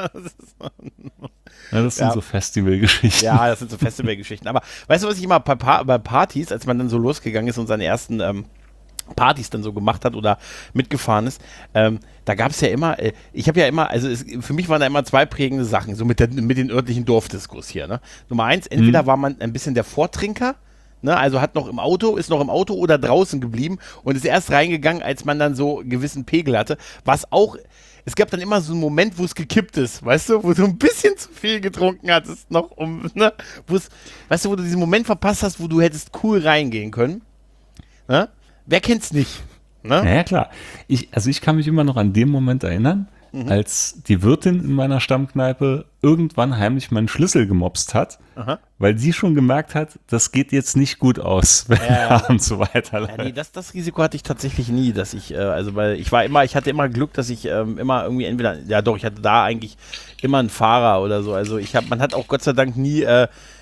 Das sind so Festivalgeschichten. Ja, das sind so Festivalgeschichten. Aber weißt du, was ich immer bei Partys, als man dann so losgegangen ist und seine ersten Partys dann so gemacht hat oder mitgefahren ist, da gab es ja immer, ich habe ja immer, für mich waren da immer 2 prägende Sachen, so mit den örtlichen Dorfdiskos hier. Ne? Nummer 1, entweder war man ein bisschen der Vortrinker, ne? Also ist noch im Auto oder draußen geblieben und ist erst reingegangen, als man dann so einen gewissen Pegel hatte, was auch, es gab dann immer so einen Moment, wo es gekippt ist, weißt du, wo du ein bisschen zu viel getrunken hattest noch, weißt du, wo du diesen Moment verpasst hast, wo du hättest cool reingehen können, ne? Wer kennt's nicht? Ne? Ja, klar. Ich kann mich immer noch an den Moment erinnern, als die Wirtin in meiner Stammkneipe irgendwann heimlich meinen Schlüssel gemopst hat, weil sie schon gemerkt hat, das geht jetzt nicht gut aus, wenn der Abend so weiterläuft. Ja, nee, das Risiko hatte ich tatsächlich nie, dass ich, weil ich hatte immer Glück, dass ich immer irgendwie ich hatte da eigentlich immer einen Fahrer oder so. Also man hat auch Gott sei Dank nie, ich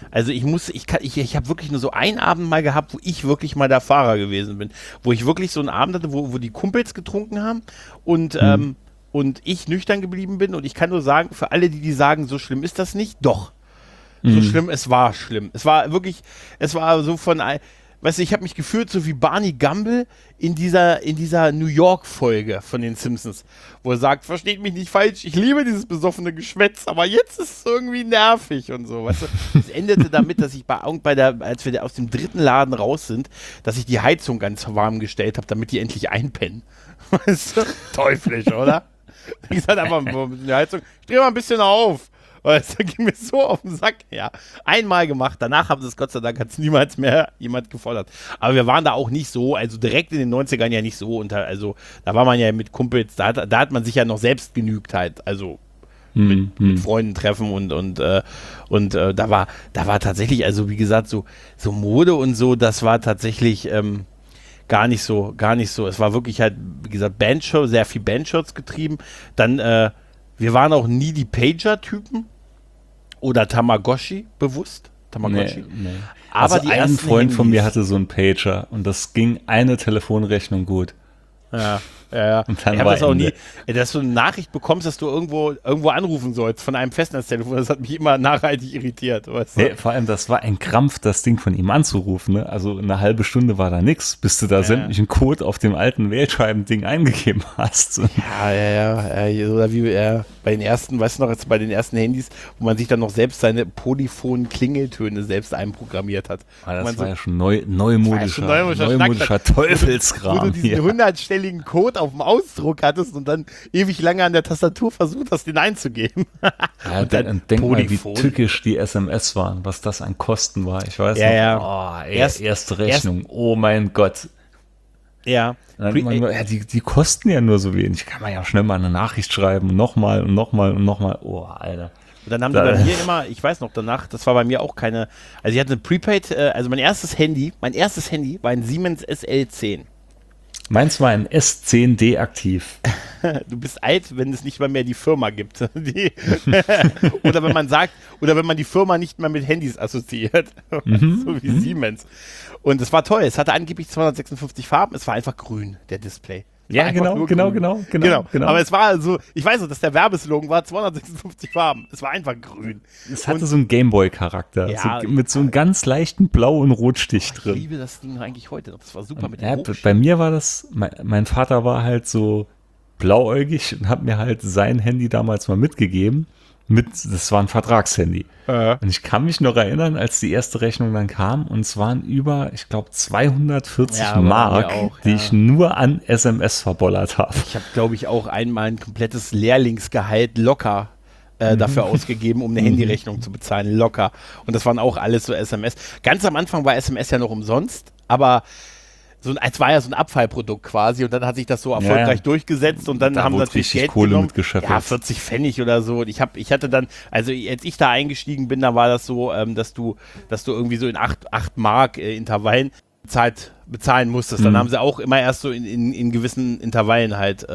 habe wirklich nur so einen Abend mal gehabt, wo ich wirklich mal der Fahrer gewesen bin, wo ich wirklich so einen Abend hatte, wo die Kumpels getrunken haben und ich nüchtern geblieben bin und ich kann nur sagen, für alle, die sagen, so schlimm ist das nicht, doch. So schlimm, es war schlimm. Es war so weißt du, ich habe mich gefühlt so wie Barney Gumble in dieser New York-Folge von den Simpsons, wo er sagt, versteht mich nicht falsch, ich liebe dieses besoffene Geschwätz, aber jetzt ist es irgendwie nervig und so, weißt du. Es endete damit, dass ich als wir aus dem 3. Laden raus sind, dass ich die Heizung ganz warm gestellt habe, damit die endlich einpennen. Weißt du? Teuflisch, oder? Ich sag einfach die Heizung, ich drehe mal ein bisschen auf. Das ging mir so auf den Sack. Ja, einmal gemacht, danach haben sie es Gott sei Dank, hat es niemals mehr jemand gefordert. Aber wir waren da auch nicht so, also direkt in den 90ern ja nicht so, da war man ja mit Kumpels, da hat man sich ja noch selbst genügt halt, also mit Freunden treffen und da war tatsächlich, also wie gesagt, so Mode und so, das war tatsächlich gar nicht so. Es war wirklich halt, wie gesagt, Bandshow, sehr viel Bandshirts getrieben. Dann, wir waren auch nie die Pager-Typen oder Tamagotchi bewusst. Nee. Aber also ein Freund von mir hatte so einen Pager und das ging eine Telefonrechnung gut. Ja. Und dann ich habe das auch nie, dass du eine Nachricht bekommst, dass du irgendwo anrufen sollst von einem Festnetztelefon, das hat mich immer nachhaltig irritiert. Weißt du? Nee, vor allem, das war ein Krampf, das Ding von ihm anzurufen. Ne? Also eine halbe Stunde war da nichts, bis du da sämtlichen Code auf dem alten Wählscheiben-Ding eingegeben hast. Ja. Oder wie bei den ersten, weißt du noch, jetzt bei den ersten Handys, wo man sich dann noch selbst seine polyphonen Klingeltöne selbst einprogrammiert hat. Das war ja schon neumodischer Teufelskram. Wo du diesen 100-stelligen Code auf dem Ausdruck hattest und dann ewig lange an der Tastatur versucht hast, den einzugeben. Ja, und dann denk mal, wie tückisch die SMS waren, was das an Kosten war. Ich weiß noch, erste Rechnung, oh mein Gott. Ja. Die kosten ja nur so wenig. Kann man ja schnell mal eine Nachricht schreiben, nochmal. Oh, Alter. Und dann haben die bei mir immer, ich weiß noch danach, das war bei mir auch keine, also ich hatte eine Prepaid, also mein erstes Handy war ein Siemens SL10. Meins war ein S10D aktiv. Du bist alt, wenn es nicht mal mehr die Firma gibt. Oder wenn man die Firma nicht mehr mit Handys assoziiert. So wie Siemens. Und es war toll. Es hatte angeblich 256 Farben. Es war einfach grün, der Display. Ja, genau. Aber es war also, ich weiß noch, dass der Werbeslogan war 256 Farben. Es war einfach grün. Es hatte so einen Gameboy-Charakter. Ja, so, mit so einem ganz leichten Blau- und Rotstich Ich drin. liebe das Ding eigentlich heute noch. Das war super mit dem Ja, Hochschild. bei mir war das, mein Vater war halt so blauäugig und hat mir halt sein Handy damals mal mitgegeben. Das war ein Vertragshandy. Und ich kann mich noch erinnern, als die erste Rechnung dann kam, und es waren über, ich glaube, 240 Ja, aber Mark, bei mir auch, die ja. ich nur an SMS verbollert habe. Ich habe, glaube ich, auch einmal ein komplettes Lehrlingsgehalt locker dafür ausgegeben, um eine Handyrechnung zu bezahlen. Locker. Und das waren auch alles so SMS. Ganz am Anfang war SMS ja noch umsonst, aber es war ja so ein Abfallprodukt quasi und dann hat sich das so erfolgreich durchgesetzt und dann Da haben wurde natürlich richtig Geld Kohle genommen. mitgeschöpft. Ja, 40 Pfennig oder so. Und ich hatte dann, also als ich da eingestiegen bin, da war das so, dass du irgendwie so in 8 Mark Intervallen bezahlen musstest. Dann haben sie auch immer erst so in gewissen Intervallen halt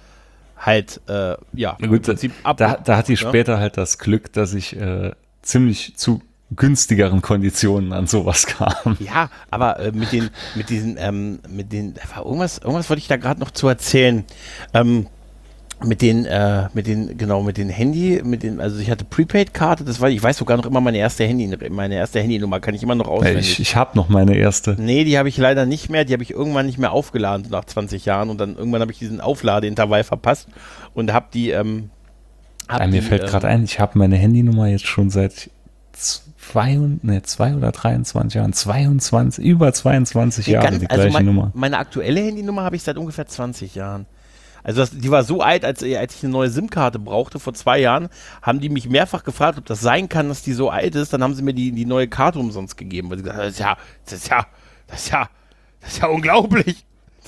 Na im gut, Prinzip da hatte ich später halt das Glück, dass ich ziemlich zu günstigeren Konditionen an sowas kam. Ja, aber mit den, da war irgendwas wollte ich da gerade noch zu erzählen. Mit den Handy, also ich hatte Prepaid-Karte, ich weiß sogar noch immer meine erste Handynummer, kann ich immer noch auswendig. Ich habe noch meine erste. Nee, die habe ich leider nicht mehr, die habe ich irgendwann nicht mehr aufgeladen nach 20 Jahren und dann irgendwann habe ich diesen Aufladeintervall verpasst und habe die, Mir fällt gerade ein, ich habe meine Handynummer jetzt schon seit 2 oder 23 Jahren, über 22 Jahre die gleiche Nummer. Meine aktuelle Handynummer habe ich seit ungefähr 20 Jahren. Also die war so alt, als ich eine neue SIM-Karte brauchte, vor 2 Jahren, haben die mich mehrfach gefragt, ob das sein kann, dass die so alt ist. Dann haben sie mir die neue Karte umsonst gegeben, weil sie gesagt haben, das ist ja unglaublich.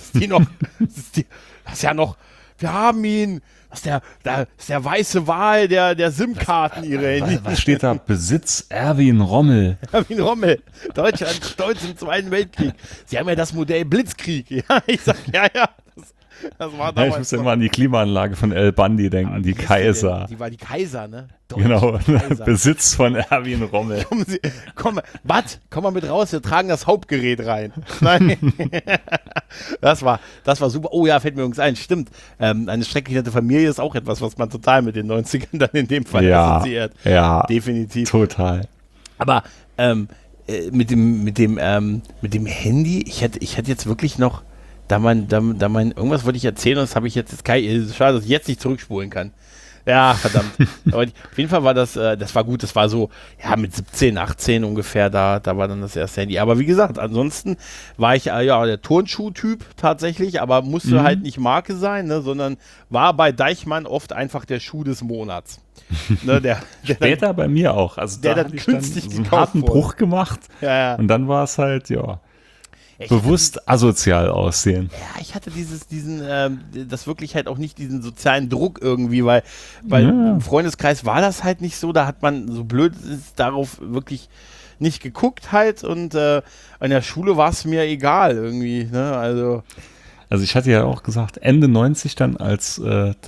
Wir haben ihn. Das ist der weiße Wal der SIM-Karten, ihre Handy. Was steht da? Besitz Erwin Rommel. Erwin Rommel. Deutschland stolz im Zweiten Weltkrieg. Sie haben ja das Modell Blitzkrieg. Ja, ich sag, das war damals. Ich muss immer an die Klimaanlage von El Bandi denken, die Kaiser. Die war die Kaiser, ne? Genau, Kaiser. Besitz von Erwin Rommel. Komm mal mit raus, wir tragen das Hauptgerät rein. Nein. Das war super. Oh ja, fällt mir übrigens ein, stimmt. Eine schrecklich nette Familie ist auch etwas, was man total mit den 90ern dann in dem Fall assoziiert. Ja, definitiv. Total. Aber mit dem Handy, ich hätte jetzt wirklich noch irgendwas wollte ich erzählen und das habe ich jetzt schade, dass ich jetzt nicht zurückspulen kann. Ja, verdammt. Aber auf jeden Fall war das war gut, das war so, ja, mit 17, 18 ungefähr, da war dann das erste Handy. Aber wie gesagt, ansonsten war ich der Turnschuh-Typ tatsächlich, aber musste halt nicht Marke sein, ne, sondern war bei Deichmann oft einfach der Schuh des Monats. Ne, der Später dann, bei mir auch. Also der da dann hatte ich künstlich dann so einen harten Bruch gemacht und dann war es halt, bewusst asozial aussehen. Ja, ich hatte das wirklich halt auch nicht diesen sozialen Druck irgendwie, weil im Freundeskreis war das halt nicht so, da hat man so blöd ist darauf wirklich nicht geguckt halt und an der Schule war es mir egal irgendwie, ne, also ich hatte ja auch gesagt, Ende 90 dann als,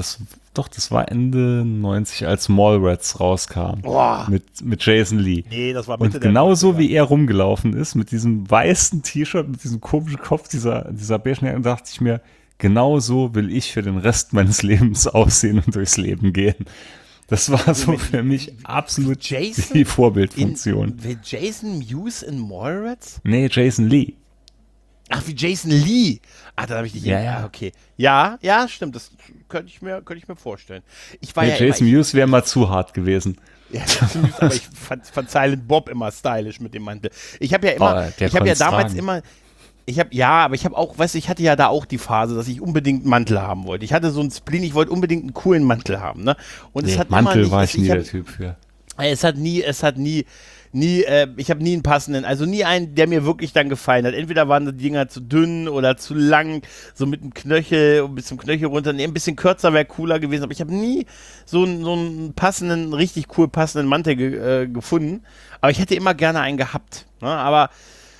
das war Ende 90, als Mallrats rauskam. Boah. Mit Jason Lee. Nee, das war Mitte und genauso wie er rumgelaufen ist, mit diesem weißen T-Shirt, mit diesem komischen Kopf, dieser beigen, dachte ich mir, genau so will ich für den Rest meines Lebens aussehen und durchs Leben gehen. Das war so für mich absolut die Vorbildfunktion. Jason Mewes in Mallrats? Nee, Jason Lee. Ach, wie Jason Lee. Ach, da habe ich dich. Ja, okay. Ja, stimmt. Das könnte ich mir vorstellen. Jason Mewes wäre mal zu hart gewesen. Ja, aber ich fand Silent Bob immer stylisch mit dem Mantel. Ich habe ja damals immer. Ich habe auch, weißt du, ich hatte ja da auch die Phase, dass ich unbedingt einen Mantel haben wollte. Ich hatte so einen Spleen, ich wollte unbedingt einen coolen Mantel haben, ne? Und es hat Mantel immer nicht, war ich nie der Typ für. Ich habe nie einen passenden, also nie einen, der mir wirklich dann gefallen hat. Entweder waren die Dinger zu dünn oder zu lang, so mit dem Knöchel, bis zum Knöchel runter. Nee, ein bisschen kürzer wäre cooler gewesen, aber ich habe nie so einen passenden, richtig cool passenden Mantel gefunden. Aber ich hätte immer gerne einen gehabt. Ne? Aber,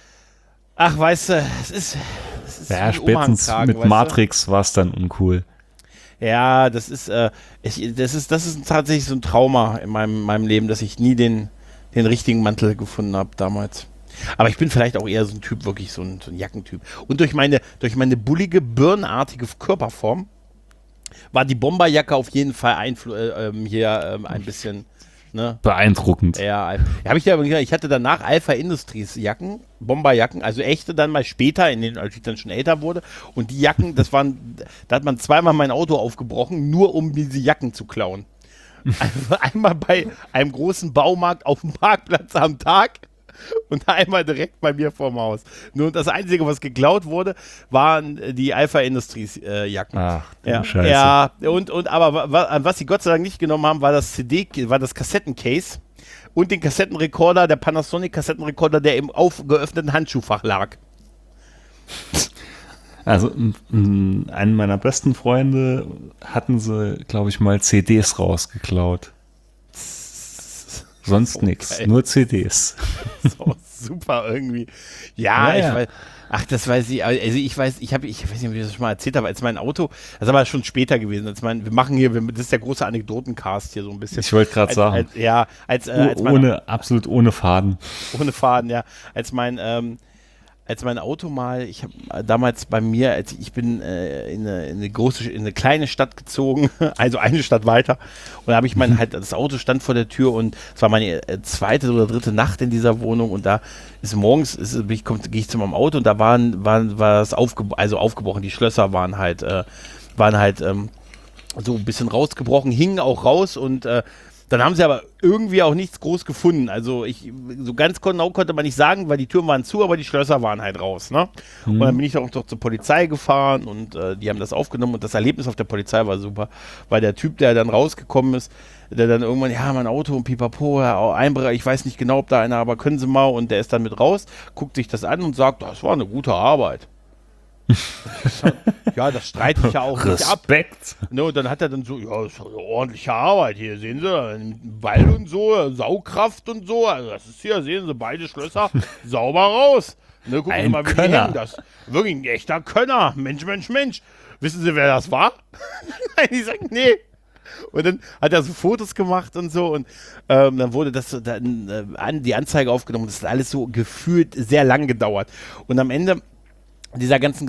ach, weißt du, es ist ja, spätestens mit Matrix war es dann uncool. Ja, das ist tatsächlich so ein Trauma in meinem Leben, dass ich nie den richtigen Mantel gefunden habe damals. Aber ich bin vielleicht auch eher so ein Typ, wirklich so ein Jackentyp. Und durch meine bullige, birnenartige Körperform war die Bomberjacke auf jeden Fall ein bisschen, ne? Beeindruckend. Ja, habe ich dir aber gesagt, ich hatte danach Alpha Industries Jacken, Bomberjacken, also echte dann mal später, als ich dann schon älter wurde. Und die Jacken, da hat man zweimal mein Auto aufgebrochen, nur um diese Jacken zu klauen. Also einmal bei einem großen Baumarkt auf dem Parkplatz am Tag und einmal direkt bei mir vorm Haus. Nur das Einzige, was geklaut wurde, waren die Alpha Industries Jacken. Ach, ja, Scheiße. Ja, aber was sie Gott sei Dank nicht genommen haben, war das Kassettencase und den Kassettenrekorder, der Panasonic Kassettenrekorder, der im geöffneten Handschuhfach lag. Also einen meiner besten Freunde hatten sie, glaube ich, mal CDs rausgeklaut. Sonst nichts, nur CDs. So, super irgendwie. Ja, ich weiß. Ach, das weiß ich. Also ich weiß nicht, ob ich das schon mal erzählt habe, als mein Auto, das ist aber schon später gewesen. Wir machen hier, das ist der große Anekdotencast hier so ein bisschen. Ich wollte gerade sagen. Absolut ohne Faden. Ohne Faden, ja. Als mein Auto mal, ich habe damals bei mir, ich bin in eine kleine Stadt gezogen, also eine Stadt weiter, und da habe ich das Auto stand vor der Tür und es war meine zweite oder dritte Nacht in dieser Wohnung und da ist morgens, gehe ich zu meinem Auto und da war es aufgebrochen, die Schlösser waren halt so ein bisschen rausgebrochen, hingen auch raus und dann haben sie aber irgendwie auch nichts groß gefunden. Also so ganz genau konnte man nicht sagen, weil die Türen waren zu, aber die Schlösser waren halt raus. Ne? Und dann bin ich auch noch zur Polizei gefahren und die haben das aufgenommen und das Erlebnis auf der Polizei war super, weil der Typ, der dann rausgekommen ist, der dann irgendwann, ja, mein Auto und pipapo, ja, Einbrecher, ich weiß nicht genau, ob da einer, aber können Sie mal, und der ist dann mit raus, guckt sich das an und sagt, das war eine gute Arbeit. Ja, das streite ich ja auch nicht ab. Respekt. Ne, und dann hat er dann so, ja, das ist eine ordentliche Arbeit hier, sehen Sie, Ball und so, Saugkraft und so, also das ist hier, sehen Sie, beide Schlösser sauber raus. Ne, gucken Sie mal, wie die hängen, das wirklich ein echter Könner, Mensch. Wissen Sie, wer das war? Nein, die sagen, nee. Und dann hat er so Fotos gemacht und so und dann wurde die Anzeige aufgenommen, das hat alles so gefühlt sehr lang gedauert. Und am Ende dieser ganzen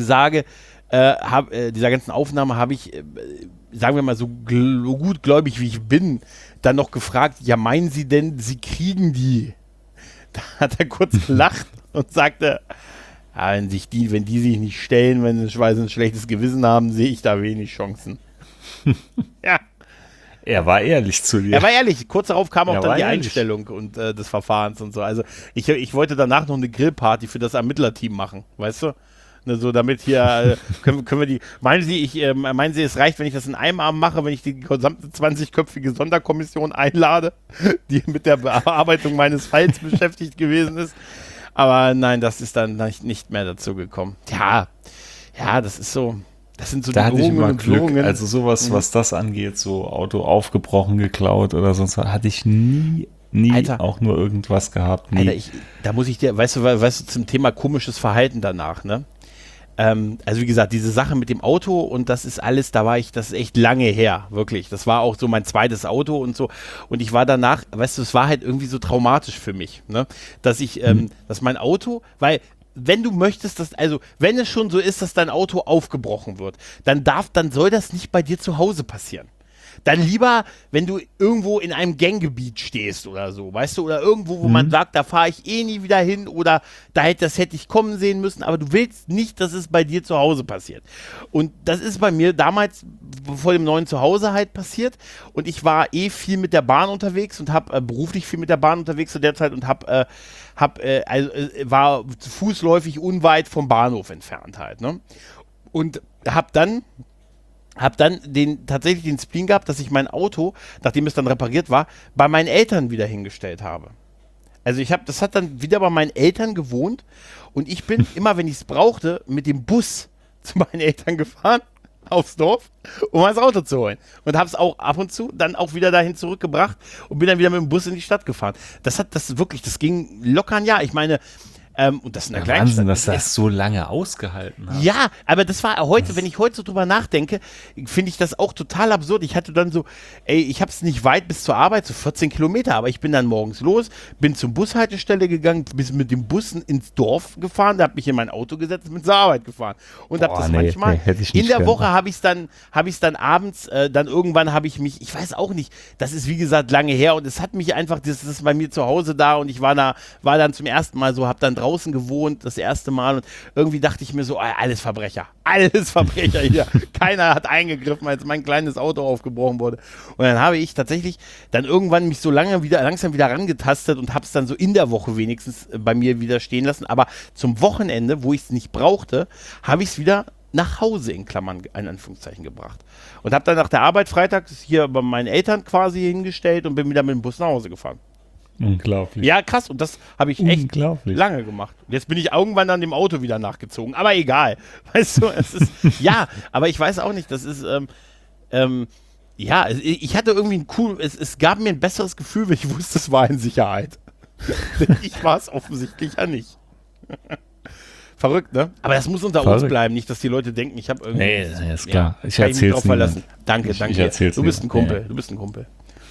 dieser ganzen Aufnahme habe ich, sagen wir mal, so gutgläubig wie ich bin, dann noch gefragt, ja, meinen Sie denn, Sie kriegen die? Da hat er kurz gelacht und sagte, ja, wenn die sich nicht stellen, wenn sie ein schlechtes Gewissen haben, sehe ich da wenig Chancen. Ja. Er war ehrlich zu dir. Er war ehrlich. Kurz darauf kam auch dann die Einstellung und des Verfahrens und so. Also ich wollte danach noch eine Grillparty für das Ermittlerteam machen, weißt du? Ne, so damit hier können wir die. Meinen Sie, es reicht, wenn ich das in einem Abend mache, wenn ich die gesamte 20-köpfige Sonderkommission einlade, die mit der Bearbeitung meines Falls beschäftigt gewesen ist? Aber nein, das ist dann nicht mehr dazu gekommen. Ja, das ist so. Das sind so da die hatte ich immer und Glück. Drohungen. Also sowas, was das angeht, so Auto aufgebrochen, geklaut oder sonst was, hatte ich nie Alter, auch nur irgendwas gehabt. Nie. Alter, da muss ich dir, weißt du, zum Thema komisches Verhalten danach, ne? Also wie gesagt, diese Sache mit dem Auto und das ist alles, das ist echt lange her, wirklich. Das war auch so mein zweites Auto und so. Und ich war danach, weißt du, es war halt irgendwie so traumatisch für mich, ne? Dass dass mein Auto, weil wenn du möchtest, wenn es schon so ist, dass dein Auto aufgebrochen wird, dann soll das nicht bei dir zu Hause passieren. Dann lieber, wenn du irgendwo in einem Ganggebiet stehst oder so, weißt du, oder irgendwo, wo man sagt, da fahre ich eh nie wieder hin oder das hätte ich kommen sehen müssen, aber du willst nicht, dass es bei dir zu Hause passiert. Und das ist bei mir damals vor dem neuen Zuhause halt passiert und ich war viel mit der Bahn unterwegs und habe beruflich viel mit der Bahn unterwegs zu der Zeit und war fußläufig unweit vom Bahnhof entfernt halt, ne? Und hab dann tatsächlich den Spleen gehabt, dass ich mein Auto, nachdem es dann repariert war, bei meinen Eltern wieder hingestellt habe. Also das hat dann wieder bei meinen Eltern gewohnt und ich bin immer, wenn ich es brauchte, mit dem Bus zu meinen Eltern gefahren, aufs Dorf, um mein Auto zu holen. Und habe es auch ab und zu dann auch wieder dahin zurückgebracht und bin dann wieder mit dem Bus in die Stadt gefahren. Das ging locker ein Jahr. Ich meine, Und das in der Ja, Kleinstadt. Wahnsinn, dass das so lange ausgehalten hat. Ja, aber das war heute, wenn ich heute so drüber nachdenke, finde ich das auch total absurd. Ich hatte dann so, ich habe es nicht weit bis zur Arbeit, so 14 Kilometer, aber ich bin dann morgens los, bin zur Bushaltestelle gegangen, bis mit dem Bus ins Dorf gefahren, da habe mich in mein Auto gesetzt und bin zur Arbeit gefahren. Und habe das manchmal, hätte ich nicht in der gern. Woche habe ich es dann abends, dann irgendwann habe ich mich, ich weiß auch nicht, das ist wie gesagt lange her und es hat mich einfach, das ist bei mir zu Hause da und ich war dann zum ersten Mal so, habe dann draußen gewohnt, das erste Mal und irgendwie dachte ich mir so, alles Verbrecher hier. Keiner hat eingegriffen, als mein kleines Auto aufgebrochen wurde. Und dann habe ich tatsächlich dann irgendwann mich so langsam wieder rangetastet und habe es dann so in der Woche wenigstens bei mir wieder stehen lassen. Aber zum Wochenende, wo ich es nicht brauchte, habe ich es wieder nach Hause in Klammern, in Anführungszeichen, gebracht. Und habe dann nach der Arbeit freitags hier bei meinen Eltern quasi hingestellt und bin wieder mit dem Bus nach Hause gefahren. Unglaublich. Ja, krass. Und das habe ich echt lange gemacht. Und jetzt bin ich irgendwann an dem Auto wieder nachgezogen. Aber egal. Weißt du, es ist, ja, aber ich weiß auch nicht, das ist, ja, ich hatte irgendwie es gab mir ein besseres Gefühl, wenn ich wusste, es war in Sicherheit. Denn ich war es offensichtlich ja nicht. Verrückt, ne? Aber das muss unter uns bleiben, nicht, dass die Leute denken, ich habe irgendwie. Nee, ist klar. Ja, ich erzähl's verlassen. Danke. Ich erzähl's du bist ein Kumpel. Ja. Du bist ein Kumpel.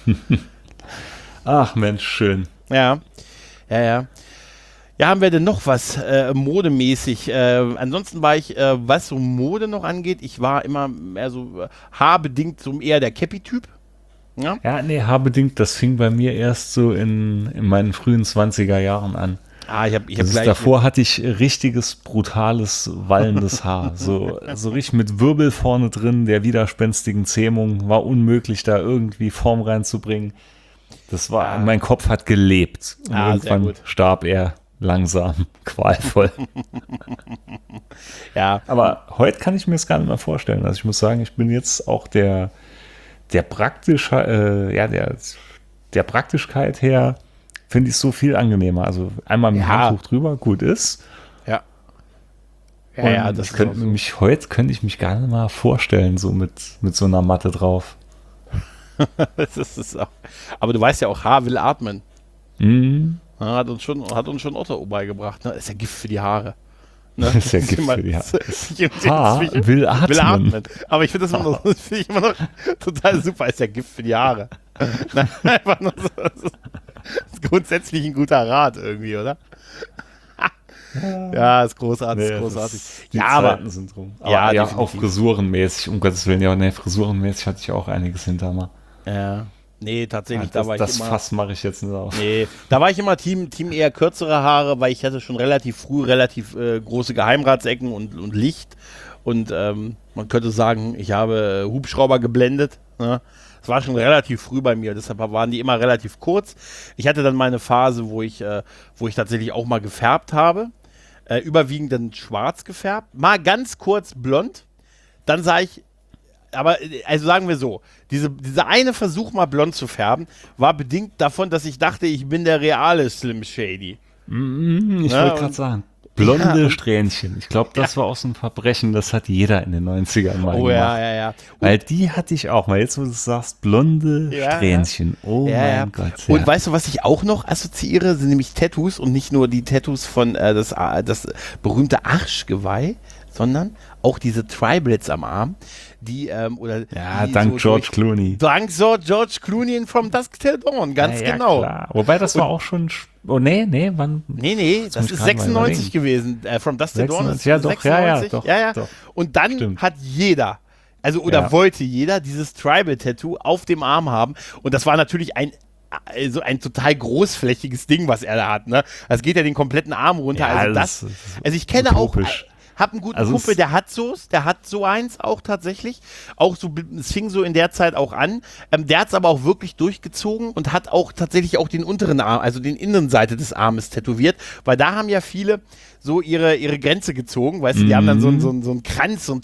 Ach Mensch, schön. Ja. Ja, haben wir denn noch was modemäßig? Ansonsten war ich, was so Mode noch angeht, ich war immer mehr so haarbedingt so eher der Cappy-Typ. Ja, haarbedingt, das fing bei mir erst so in meinen frühen 20er Jahren an. Ich hab gleich davor hatte ich richtiges, brutales, wallendes Haar. So richtig mit Wirbel vorne drin, der widerspenstigen Zähmung. War unmöglich, da irgendwie Form reinzubringen. Mein Kopf hat gelebt. Und irgendwann starb er langsam, qualvoll. Ja. Aber heute kann ich mir das gar nicht mehr vorstellen. Also ich muss sagen, ich bin jetzt auch der Praktischkeit her, finde ich es so viel angehnehmer. Also einmal mit dem Handtuch drüber, gut ist. Ja. Ja, das heute könnte ich mich gar nicht mal vorstellen, so mit so einer Matte drauf. Das ist auch, aber du weißt ja auch, Haar will atmen. Mhm. Hat uns schon Otto beigebracht. Ne? Das ist ja Gift für die Haare. Ne? Das ist ja Gift für die Haare. Haar will atmen. Aber ich finde das find ich immer noch total super. Ist ja Gift für die Haare. Nein, einfach nur so. Das ist grundsätzlich ein guter Rat irgendwie, oder? Ja, ist großartig. Nee, großartig. Die Zeiten sind rum. Aber ja, auch frisurenmäßig, um Gottes Willen. Ja, frisurenmäßig hatte ich auch einiges hinter mir. Ja. Nee, tatsächlich, das Fass mache ich jetzt nicht auf. Nee, da war ich immer Team eher kürzere Haare, weil ich hatte schon relativ früh große Geheimratsecken und Licht. Und man könnte sagen, ich habe Hubschrauber geblendet. Ne? Das war schon relativ früh bei mir, deshalb waren die immer relativ kurz. Ich hatte dann meine Phase, wo ich tatsächlich auch mal gefärbt habe. Überwiegend dann schwarz gefärbt. Mal ganz kurz blond. Dann sah ich, aber also sagen wir so, dieser eine Versuch mal blond zu färben, war bedingt davon, dass ich dachte, ich bin der reale Slim Shady. Ich wollte gerade sagen, blonde Strähnchen. Ich glaube, das war auch so ein Verbrechen, das hat jeder in den 90ern mal gemacht. Ja. Weil die hatte ich auch mal. Jetzt, wo du sagst, blonde Strähnchen. Oh mein Gott. Ja. Und weißt du, was ich auch noch assoziiere, sind nämlich Tattoos und nicht nur die Tattoos von das berühmte Arschgeweih, sondern auch diese Tribals am Arm, dank George Clooney. Dank George Clooney from Dusk Till Dawn, ganz genau. Klar. Wobei, das war auch schon, wann? Nee, das ist 96 gewesen, From Dusk Till Dawn ist 96. Doch. Und dann hat jeder, wollte jeder dieses Tribal-Tattoo auf dem Arm haben und das war natürlich ein total großflächiges Ding, was er da hat, ne? Das geht ja den kompletten Arm runter, also ich kenne utopisch. Hab einen guten Kumpel, der hat so eins auch tatsächlich. Auch so, es fing so in der Zeit auch an. Der hat es aber auch wirklich durchgezogen und hat auch tatsächlich auch den unteren Arm, also den Innenseite des Armes tätowiert, weil da haben ja viele so ihre Grenze gezogen, weißt du, die haben dann so einen Kranz, so ein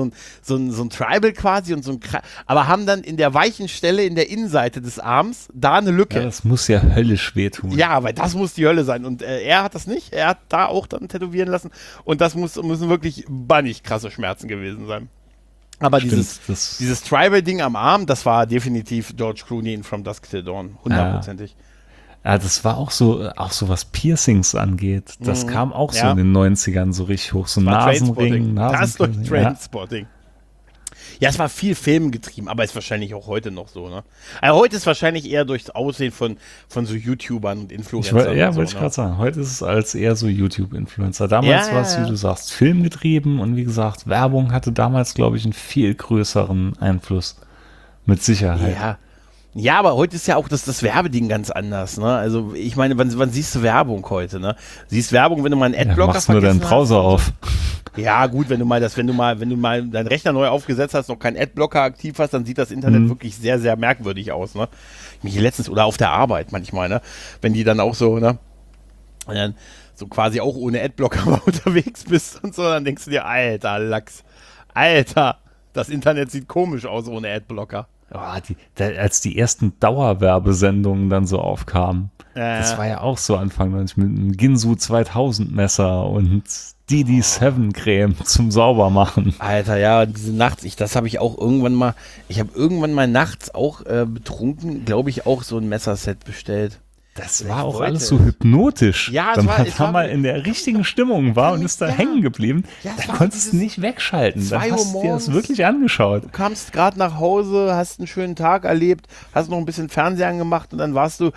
Tribal quasi und aber haben dann in der weichen Stelle in der Innenseite des Arms da eine Lücke. Ja, das muss ja höllisch wehtun. Ja, weil das muss die Hölle sein und er hat das nicht, er hat da auch dann tätowieren lassen und das müssen wirklich bannig krasse Schmerzen gewesen sein. Aber dieses Tribal-Ding am Arm, das war definitiv George Clooney in From Dusk Till Dawn, 100%. Ja, das war auch so was Piercings angeht. Das kam auch so in den 90ern so richtig hoch. So Nasenring, Das ist doch Trainspotting. Ja, es war viel Film getrieben, aber ist wahrscheinlich auch heute noch so, ne? Also heute ist wahrscheinlich eher durchs Aussehen von so YouTubern und Influencern. Wollte ich gerade sagen. Heute ist es als eher so YouTube-Influencer. Damals war es, wie du sagst, filmgetrieben und wie gesagt, Werbung hatte damals, glaube ich, einen viel größeren Einfluss. Mit Sicherheit. Ja, aber heute ist ja auch das Werbeding ganz anders, ne? Also ich meine, wann siehst du Werbung heute, ne? Siehst Werbung, wenn du mal einen Adblocker machst nur deinen Browser auf. Ja, gut, wenn du mal deinen Rechner neu aufgesetzt hast, noch keinen Adblocker aktiv hast, dann sieht das Internet wirklich sehr, sehr merkwürdig aus, ne? Mich letztens, oder auf der Arbeit manchmal, ne? Wenn die dann auch so, ne? Und dann so quasi auch ohne Adblocker mal unterwegs bist und so, dann denkst du dir, alter Lachs, Alter, das Internet sieht komisch aus ohne Adblocker. Als die ersten Dauerwerbesendungen dann so aufkamen, das war ja auch so Anfang 90 mit einem Ginsu 2000 Messer und DD7 Creme zum Saubermachen. Alter, ja, diese nachts, das habe ich auch irgendwann mal, nachts auch betrunken, glaube ich, auch so ein Messerset bestellt. Das war auch alles so hypnotisch. Ja, wenn man da mal in der richtigen Stimmung war und ist da hängen geblieben, da konntest du nicht wegschalten. Dann hast du dir das wirklich angeschaut. Du kamst gerade nach Hause, hast einen schönen Tag erlebt, hast noch ein bisschen Fernsehen angemacht und dann sahst du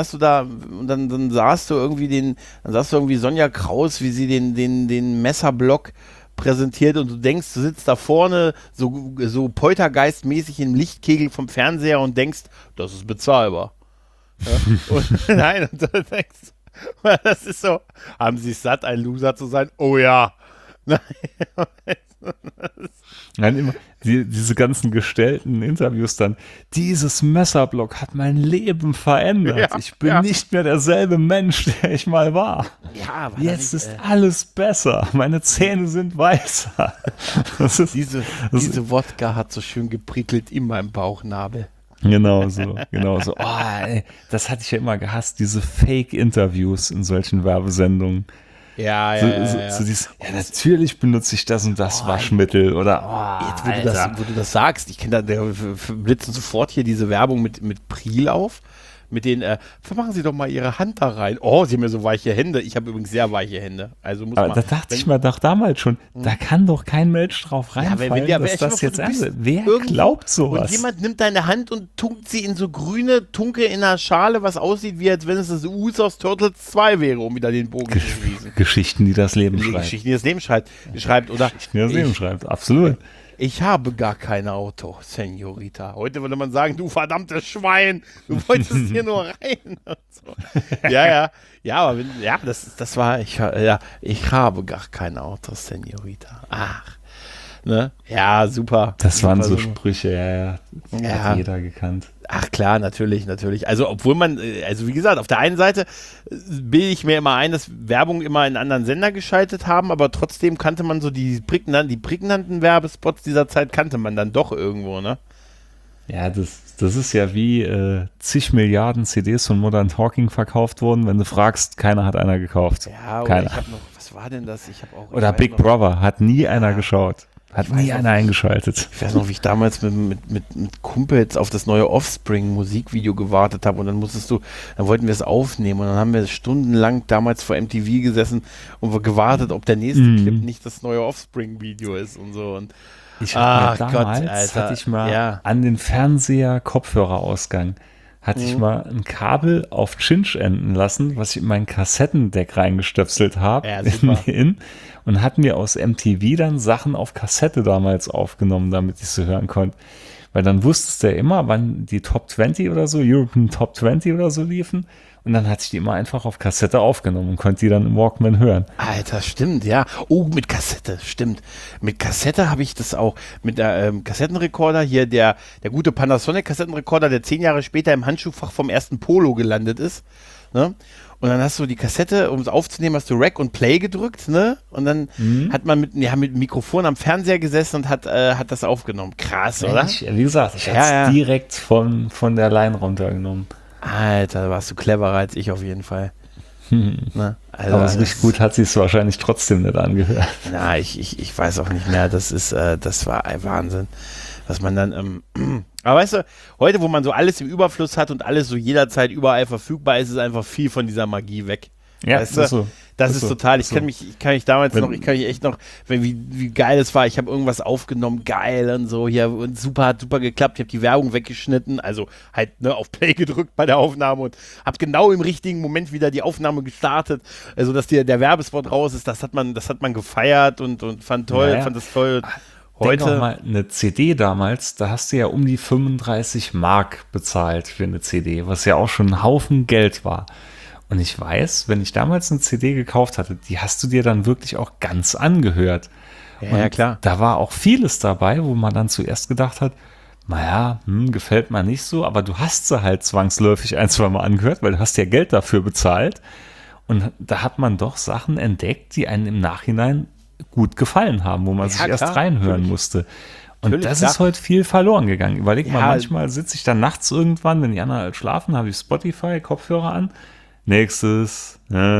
irgendwie Sonja Kraus, wie sie den Messerblock präsentiert und du denkst, du sitzt da vorne so poltergeistmäßig im Lichtkegel vom Fernseher und denkst, das ist bezahlbar. Ja? Und nein, und du denkst, das ist so, haben sie es satt, ein Loser zu sein? Oh ja. Nein. Nein, immer diese ganzen gestellten Interviews dann, dieses Messerblock hat mein Leben verändert. Ja, ich bin nicht mehr derselbe Mensch, der ich mal war. Ja, jetzt ist alles besser. Meine Zähne sind weißer. Diese Wodka hat so schön geprickelt in meinem Bauchnabel. Genau so. Das hatte ich ja immer gehasst, diese Fake-Interviews in solchen Werbesendungen. Natürlich benutze ich das und das Waschmittel oder jetzt, wo du das sagst, ich kenne da blitzen sofort hier diese Werbung mit Priel auf. Mit den, machen Sie doch mal Ihre Hand da rein. Oh, Sie haben ja so weiche Hände. Ich habe übrigens sehr weiche Hände. Also muss da dachte ich mir doch damals schon, da kann doch kein Mensch drauf reinfallen, dass das jetzt endet. Wer glaubt sowas? Und jemand nimmt deine Hand und tunkt sie in so grüne Tunke in einer Schale, was aussieht, wie als wenn es das Us aus Turtles 2 wäre, um wieder den Bogen zu schließen. Geschichten, die das Leben schreibt. Geschichten, die das Leben schreibt. Absolut. Ich habe gar kein Auto, Senorita. Heute würde man sagen, du verdammtes Schwein, du wolltest hier nur rein. Und so. Ja, aber das war, ich habe gar kein Auto, Senorita. Ach, ne? Ja, super. Das waren so Sprüche, hat jeder gekannt. Ach klar, natürlich. Also obwohl wie gesagt, auf der einen Seite bilde ich mir immer ein, dass Werbung immer in anderen Sender geschaltet haben, aber trotzdem kannte man so die prägnanten Werbespots dieser Zeit kannte man dann doch irgendwo, ne? Ja, das ist ja wie zig Milliarden CDs von Modern Talking verkauft wurden. Wenn du fragst, keiner hat einer gekauft. Ja, oder ich habe noch, was war denn das? Oder Big Brother, hat nie einer geschaut. Hat nie einer eingeschaltet. Ich weiß noch, wie ich damals mit Kumpels auf das neue Offspring-Musikvideo gewartet habe und dann wollten wir es aufnehmen und dann haben wir stundenlang damals vor MTV gesessen und wir gewartet, ob der nächste Clip nicht das neue Offspring-Video ist und so. Und ich hatte ich mal an den Fernseher Kopfhörerausgang hatte ich mal ein Kabel auf Cinch enden lassen, was ich in mein Kassettendeck reingestöpselt habe und hat mir aus MTV dann Sachen auf Kassette damals aufgenommen, damit ich sie hören konnte. Weil dann wusstest du ja immer, wann die Top 20 oder so, European Top 20 oder so liefen. Und dann hatte ich die immer einfach auf Kassette aufgenommen und konnte die dann im Walkman hören. Alter, stimmt, ja. Oh, mit Kassette, stimmt. Mit Kassette habe ich das auch. Mit der Kassettenrekorder hier, der gute Panasonic-Kassettenrekorder, der 10 Jahre später im Handschuhfach vom ersten Polo gelandet ist. Ne? Und dann hast du die Kassette, um es aufzunehmen, hast du Rec und Play gedrückt, ne? Und dann hat man mit dem Mikrofon am Fernseher gesessen und hat das aufgenommen. Krass, oder? Wie gesagt, ich habe es direkt von der Line runtergenommen. Alter, da warst du cleverer als ich auf jeden Fall. Ne? Also, aber so richtig gut hat sie es wahrscheinlich trotzdem nicht angehört. Na, ich weiß auch nicht mehr. Das war ein Wahnsinn. Was man dann, Aber weißt du, heute, wo man so alles im Überfluss hat und alles so jederzeit überall verfügbar ist, ist einfach viel von dieser Magie weg. Ja, weißt du? ist so. Das ist total, ich kann mich damals Wenn- noch, ich kann mich echt noch, wie geil es war, ich habe irgendwas aufgenommen, geil und so, hier, und hat super geklappt, ich habe die Werbung weggeschnitten, also halt, ne, auf Play gedrückt bei der Aufnahme und habe genau im richtigen Moment wieder die Aufnahme gestartet, also, dass der Werbespot raus ist, das hat man gefeiert und fand das toll. Denk auch Heute, mal, eine CD damals, da hast du ja um die 35 Mark bezahlt für eine CD, was ja auch schon ein Haufen Geld war. Und ich weiß, wenn ich damals eine CD gekauft hatte, die hast du dir dann wirklich auch ganz angehört. ja, klar. Da war auch vieles dabei, wo man dann zuerst gedacht hat, naja, gefällt mir nicht so, aber du hast sie halt zwangsläufig ein, zwei Mal angehört, weil du hast ja Geld dafür bezahlt. Und da hat man doch Sachen entdeckt, die einem im Nachhinein gut gefallen haben, wo man sich erst klar, reinhören natürlich. musste. Und Natürlich, das klar. ist heute viel verloren gegangen. Überleg mal, Ja. manchmal sitze ich dann nachts irgendwann, wenn die anderen halt schlafen, habe ich Spotify, Kopfhörer an. Nächstes.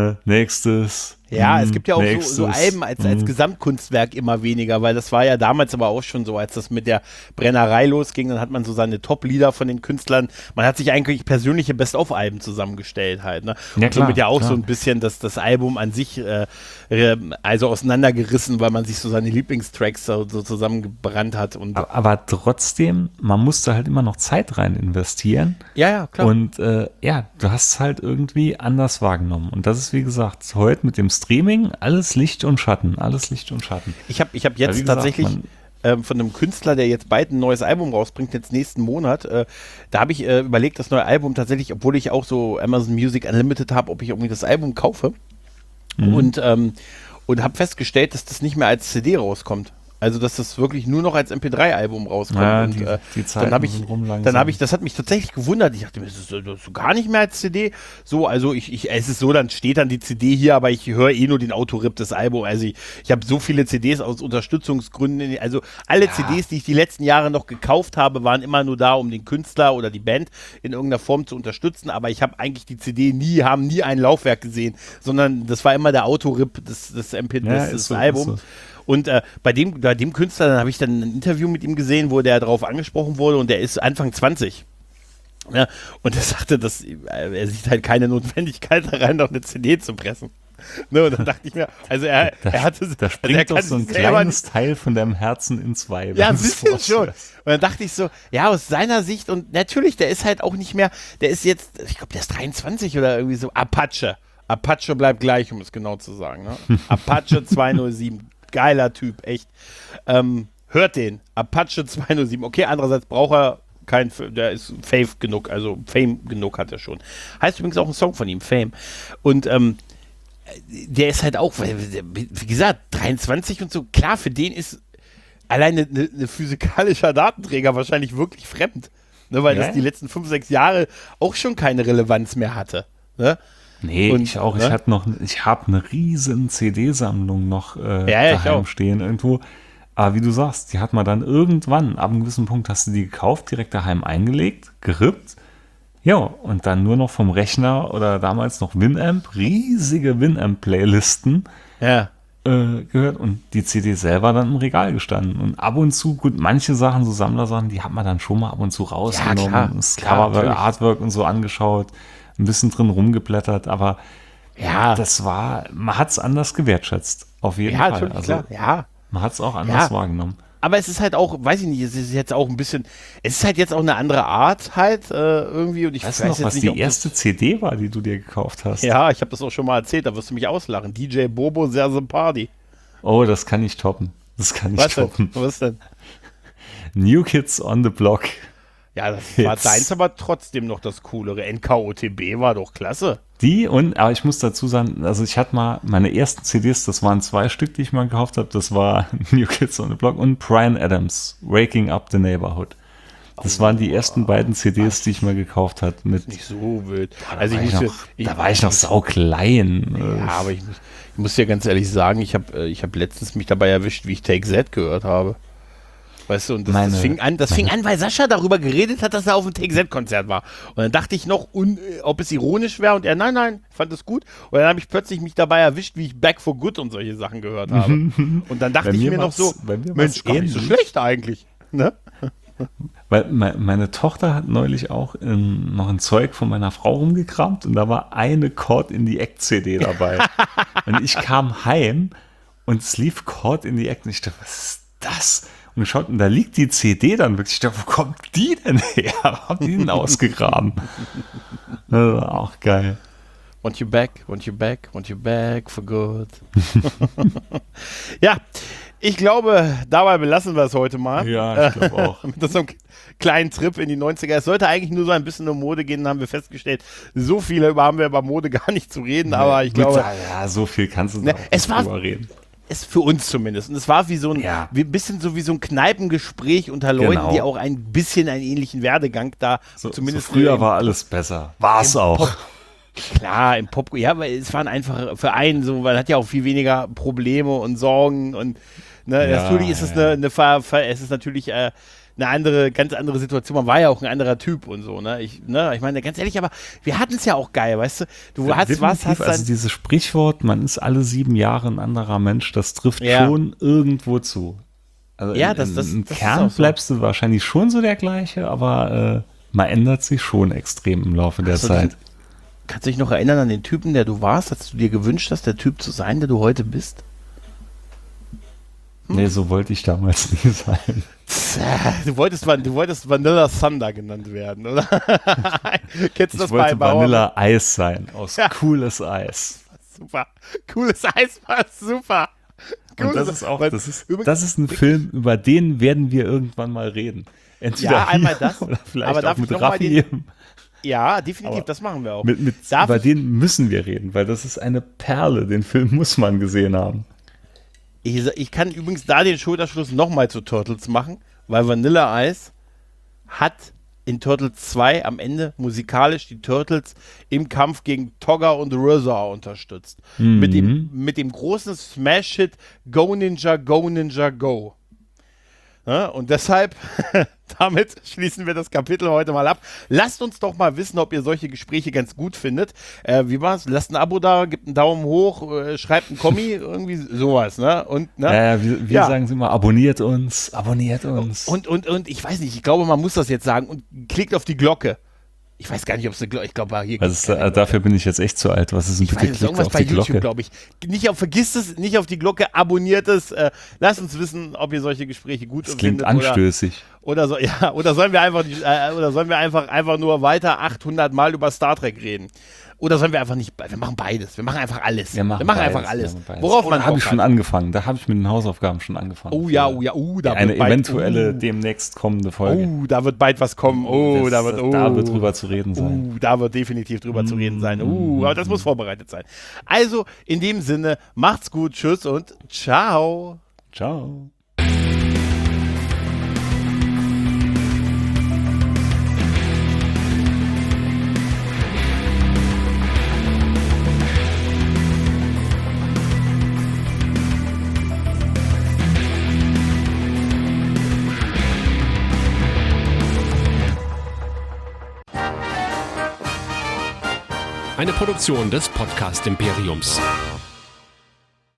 Ja, es gibt ja auch so nächstes, Alben als Gesamtkunstwerk immer weniger, weil das war ja damals aber auch schon so, als das mit der Brennerei losging, dann hat man so seine Top-Lieder von den Künstlern, man hat sich eigentlich persönliche Best-of-Alben zusammengestellt halt, ne? Ja, Und somit klar, ja auch klar. so ein bisschen das Album an sich also auseinandergerissen, weil man sich so seine Lieblingstracks so zusammengebrannt hat und Aber trotzdem, man musste halt immer noch Zeit rein investieren. ja, klar. Und ja, du hast es halt irgendwie anders wahrgenommen. Und das ist, wie gesagt, heute mit dem Streaming alles Licht und Schatten. Alles Licht und Schatten. Ich hab Weil, jetzt wie gesagt, tatsächlich man- von einem Künstler, der jetzt bald ein neues Album rausbringt, jetzt nächsten Monat, da habe ich überlegt, das neue Album tatsächlich, obwohl ich auch so Amazon Music Unlimited habe, ob ich irgendwie das Album kaufe. Und habe festgestellt, dass das nicht mehr als CD rauskommt. Also, dass das wirklich nur noch als MP3-Album rauskommt. Ja, und die Zeiten dann habe ich, sind rum langsam. dann habe ich, das hat mich tatsächlich gewundert. Ich dachte mir, das ist so gar nicht mehr als CD. So, also es ist so, dann steht dann die CD hier, aber ich höre eh nur den Autorip des Albums. Also ich habe so viele CDs aus Unterstützungsgründen. Also alle CDs, die ich die letzten Jahre noch gekauft habe, waren immer nur da, um den Künstler oder die Band in irgendeiner Form zu unterstützen. Aber ich habe eigentlich die CD haben nie ein Laufwerk gesehen, sondern das war immer der Autorip des MP, Ja, des ist so, Albums. ist so. Und bei dem Künstler, dann habe ich dann ein Interview mit ihm gesehen, wo der darauf angesprochen wurde und der ist Anfang 20. Ja, und er sagte, dass er sieht halt keine Notwendigkeit da rein, noch eine CD zu pressen. Ne, und dann dachte ich mir, also er hatte Da er springt doch kann so ein sich selber kleines Teil von deinem Herzen in zwei. ja, wenn ein du es bisschen schon. Und vorstellst. dann dachte ich so, ja, aus seiner Sicht, und natürlich, der ist halt auch nicht mehr, der ist jetzt, ich glaube, der ist 23 oder irgendwie so, Apache bleibt gleich, um es genau zu sagen. Ne? Apache 207, geiler Typ, echt. Hört den, Apache 207. Okay, andererseits braucht er der ist Fame genug hat er schon. Heißt übrigens auch ein Song von ihm, Fame. Und der ist halt auch, wie gesagt, 23 und so, klar, für den ist alleine eine physikalischer Datenträger wahrscheinlich wirklich fremd. Ne, weil Ja. das die letzten 5, 6 Jahre auch schon keine Relevanz mehr hatte. Ne? Nee, Und, ich auch. ne? Ich habe eine riesen CD-Sammlung noch ich daheim auch. stehen irgendwo. Aber wie du sagst, die hat man dann irgendwann, ab einem gewissen Punkt hast du die gekauft, direkt daheim eingelegt, gerippt. Ja, und dann nur noch vom Rechner oder damals noch Winamp, riesige Winamp-Playlisten Ja. gehört und die CD selber dann im Regal gestanden. Und ab und zu, gut, manche Sachen, so Sammlersachen, die hat man dann schon mal ab und zu rausgenommen, klar, das klar, Coverwork, natürlich. Artwork und so angeschaut, ein bisschen drin rumgeblättert, aber Ja. man hat es anders gewertschätzt, auf jeden Ja, Fall. natürlich, Also klar. Ja. man hat es auch anders Ja. wahrgenommen. Aber es ist halt auch, weiß ich nicht, es ist jetzt auch ein bisschen, es ist halt jetzt auch eine andere Art halt irgendwie und ich Weißt du noch, was nicht, die ob erste CD war, die du dir gekauft hast? ja, ich habe das auch schon mal erzählt, da wirst du mich auslachen. DJ Bobo, sehr Party. Oh, das kann ich toppen. Das kann ich Was denn? toppen. Was denn? New Kids on the Block. Ja, das war Hits. deins aber trotzdem noch das Coolere. NKOTB war doch klasse. Aber ich muss dazu sagen, also ich hatte mal meine ersten CDs, das waren 2 Stück, die ich mal gekauft habe. Das war New Kids on the Block und Bryan Adams, Waking Up the Neighborhood. Das waren die ersten beiden CDs, die ich mal gekauft habe. Nicht so wild. Also Da war ich noch sauklein. Ja, aber ich muss dir ganz ehrlich sagen, ich hab letztens mich dabei erwischt, wie ich Take Z gehört habe. Weißt du, und das fing an, weil Sascha darüber geredet hat, dass er auf dem Take Z-Konzert war. Und dann dachte ich noch, ob es ironisch wäre, und er, nein, fand es gut. Und dann habe ich plötzlich mich dabei erwischt, wie ich Back for Good und solche Sachen gehört habe. Und dann dachte ich mir noch so, Mensch, gar nicht so schlecht eigentlich. Ne? Weil meine Tochter hat neulich auch noch ein Zeug von meiner Frau rumgekramt und da war eine Caught in the Act CD dabei. Und ich kam heim und es lief Caught in the Act und ich dachte, was ist das? Und geschaut, und da liegt die CD dann wirklich. Ich dachte, wo kommt die denn her? Haben die denn ausgegraben? Das war auch geil. Want you back, want you back, want you back for good. Ja, ich glaube, dabei belassen wir es heute mal. Ja, ich glaube auch. Mit so einem kleinen Trip in die 90er. Es sollte eigentlich nur so ein bisschen um Mode gehen, haben wir festgestellt. So viel haben wir über Mode gar nicht zu reden, aber ich glaube... Ja, so viel kannst du da auch drüber reden. Es für uns zumindest. Und es war wie so ein bisschen so wie so ein Kneipengespräch unter Leuten, die auch ein bisschen einen ähnlichen Werdegang da zumindest. So früher war alles besser. War es auch. Klar, im Pop, ja, weil es waren einfach für einen so, man hat ja auch viel weniger Probleme und Sorgen und natürlich ist es es ist natürlich eine ganz andere Situation. Man war ja auch ein anderer Typ und so, ne? Ich meine, ganz ehrlich, aber wir hatten es ja auch geil, weißt du? Du hast also dieses Sprichwort, man ist alle 7 Jahre ein anderer Mensch, das trifft schon irgendwo zu. Also im Kern bleibst du wahrscheinlich schon so der gleiche, aber man ändert sich schon extrem im Laufe der Zeit. Kannst du dich noch erinnern an den Typen, der du warst, als du dir gewünscht hast, der Typ zu sein, der du heute bist? Nee, so wollte ich damals nie sein. Du wolltest Vanilla Thunder genannt werden, oder? Kennst du das? Ich wollte Vanilla Eis sein, aus cooles Eis. Super. Cooles Eis war super. Und das ist ein Film, über den werden wir irgendwann mal reden. Entweder einmal das, oder vielleicht auch mit Raffi. Ja, definitiv, aber das machen wir auch. Über den müssen wir reden, weil das ist eine Perle. Den Film muss man gesehen haben. Ich kann übrigens da den Schulterschluss nochmal zu Turtles machen, weil Vanilla Ice hat in Turtles 2 am Ende musikalisch die Turtles im Kampf gegen Togga und RZA unterstützt. Mit dem großen Smash-Hit Go Ninja, Go Ninja, Go. Ja, und deshalb, damit schließen wir das Kapitel heute mal ab. Lasst uns doch mal wissen, ob ihr solche Gespräche ganz gut findet. Wie war's? Lasst ein Abo da, gebt einen Daumen hoch, schreibt einen Kommi, irgendwie sowas, ne? Und, ne? Ja, wir sagen es immer, abonniert uns. Und ich weiß nicht, ich glaube, man muss das jetzt sagen und klickt auf die Glocke. Ich weiß gar nicht, ob es eine Glocke, ich glaube, hier dafür bin ich jetzt echt zu alt. Was ist denn bitte? Klickt auf die Glocke, glaube ich. Vergisst es, nicht auf die Glocke, abonniert es. Lasst uns wissen, ob ihr solche Gespräche gut findet. Das klingt anstößig. Oder sollen wir einfach nur weiter 800 Mal über Star Trek reden? Oder sollen wir einfach nicht, wir machen beides. Wir machen einfach alles. Wir machen einfach alles. Worauf man habe ich schon angefangen. Da habe ich mit den Hausaufgaben schon angefangen. Da eine eventuelle demnächst kommende Folge. Da wird bald was kommen. Da wird drüber zu reden sein. Da wird definitiv drüber zu reden sein. Aber das muss vorbereitet sein. Also, in dem Sinne, macht's gut, tschüss und ciao. Ciao. Eine Produktion des Podcast Imperiums.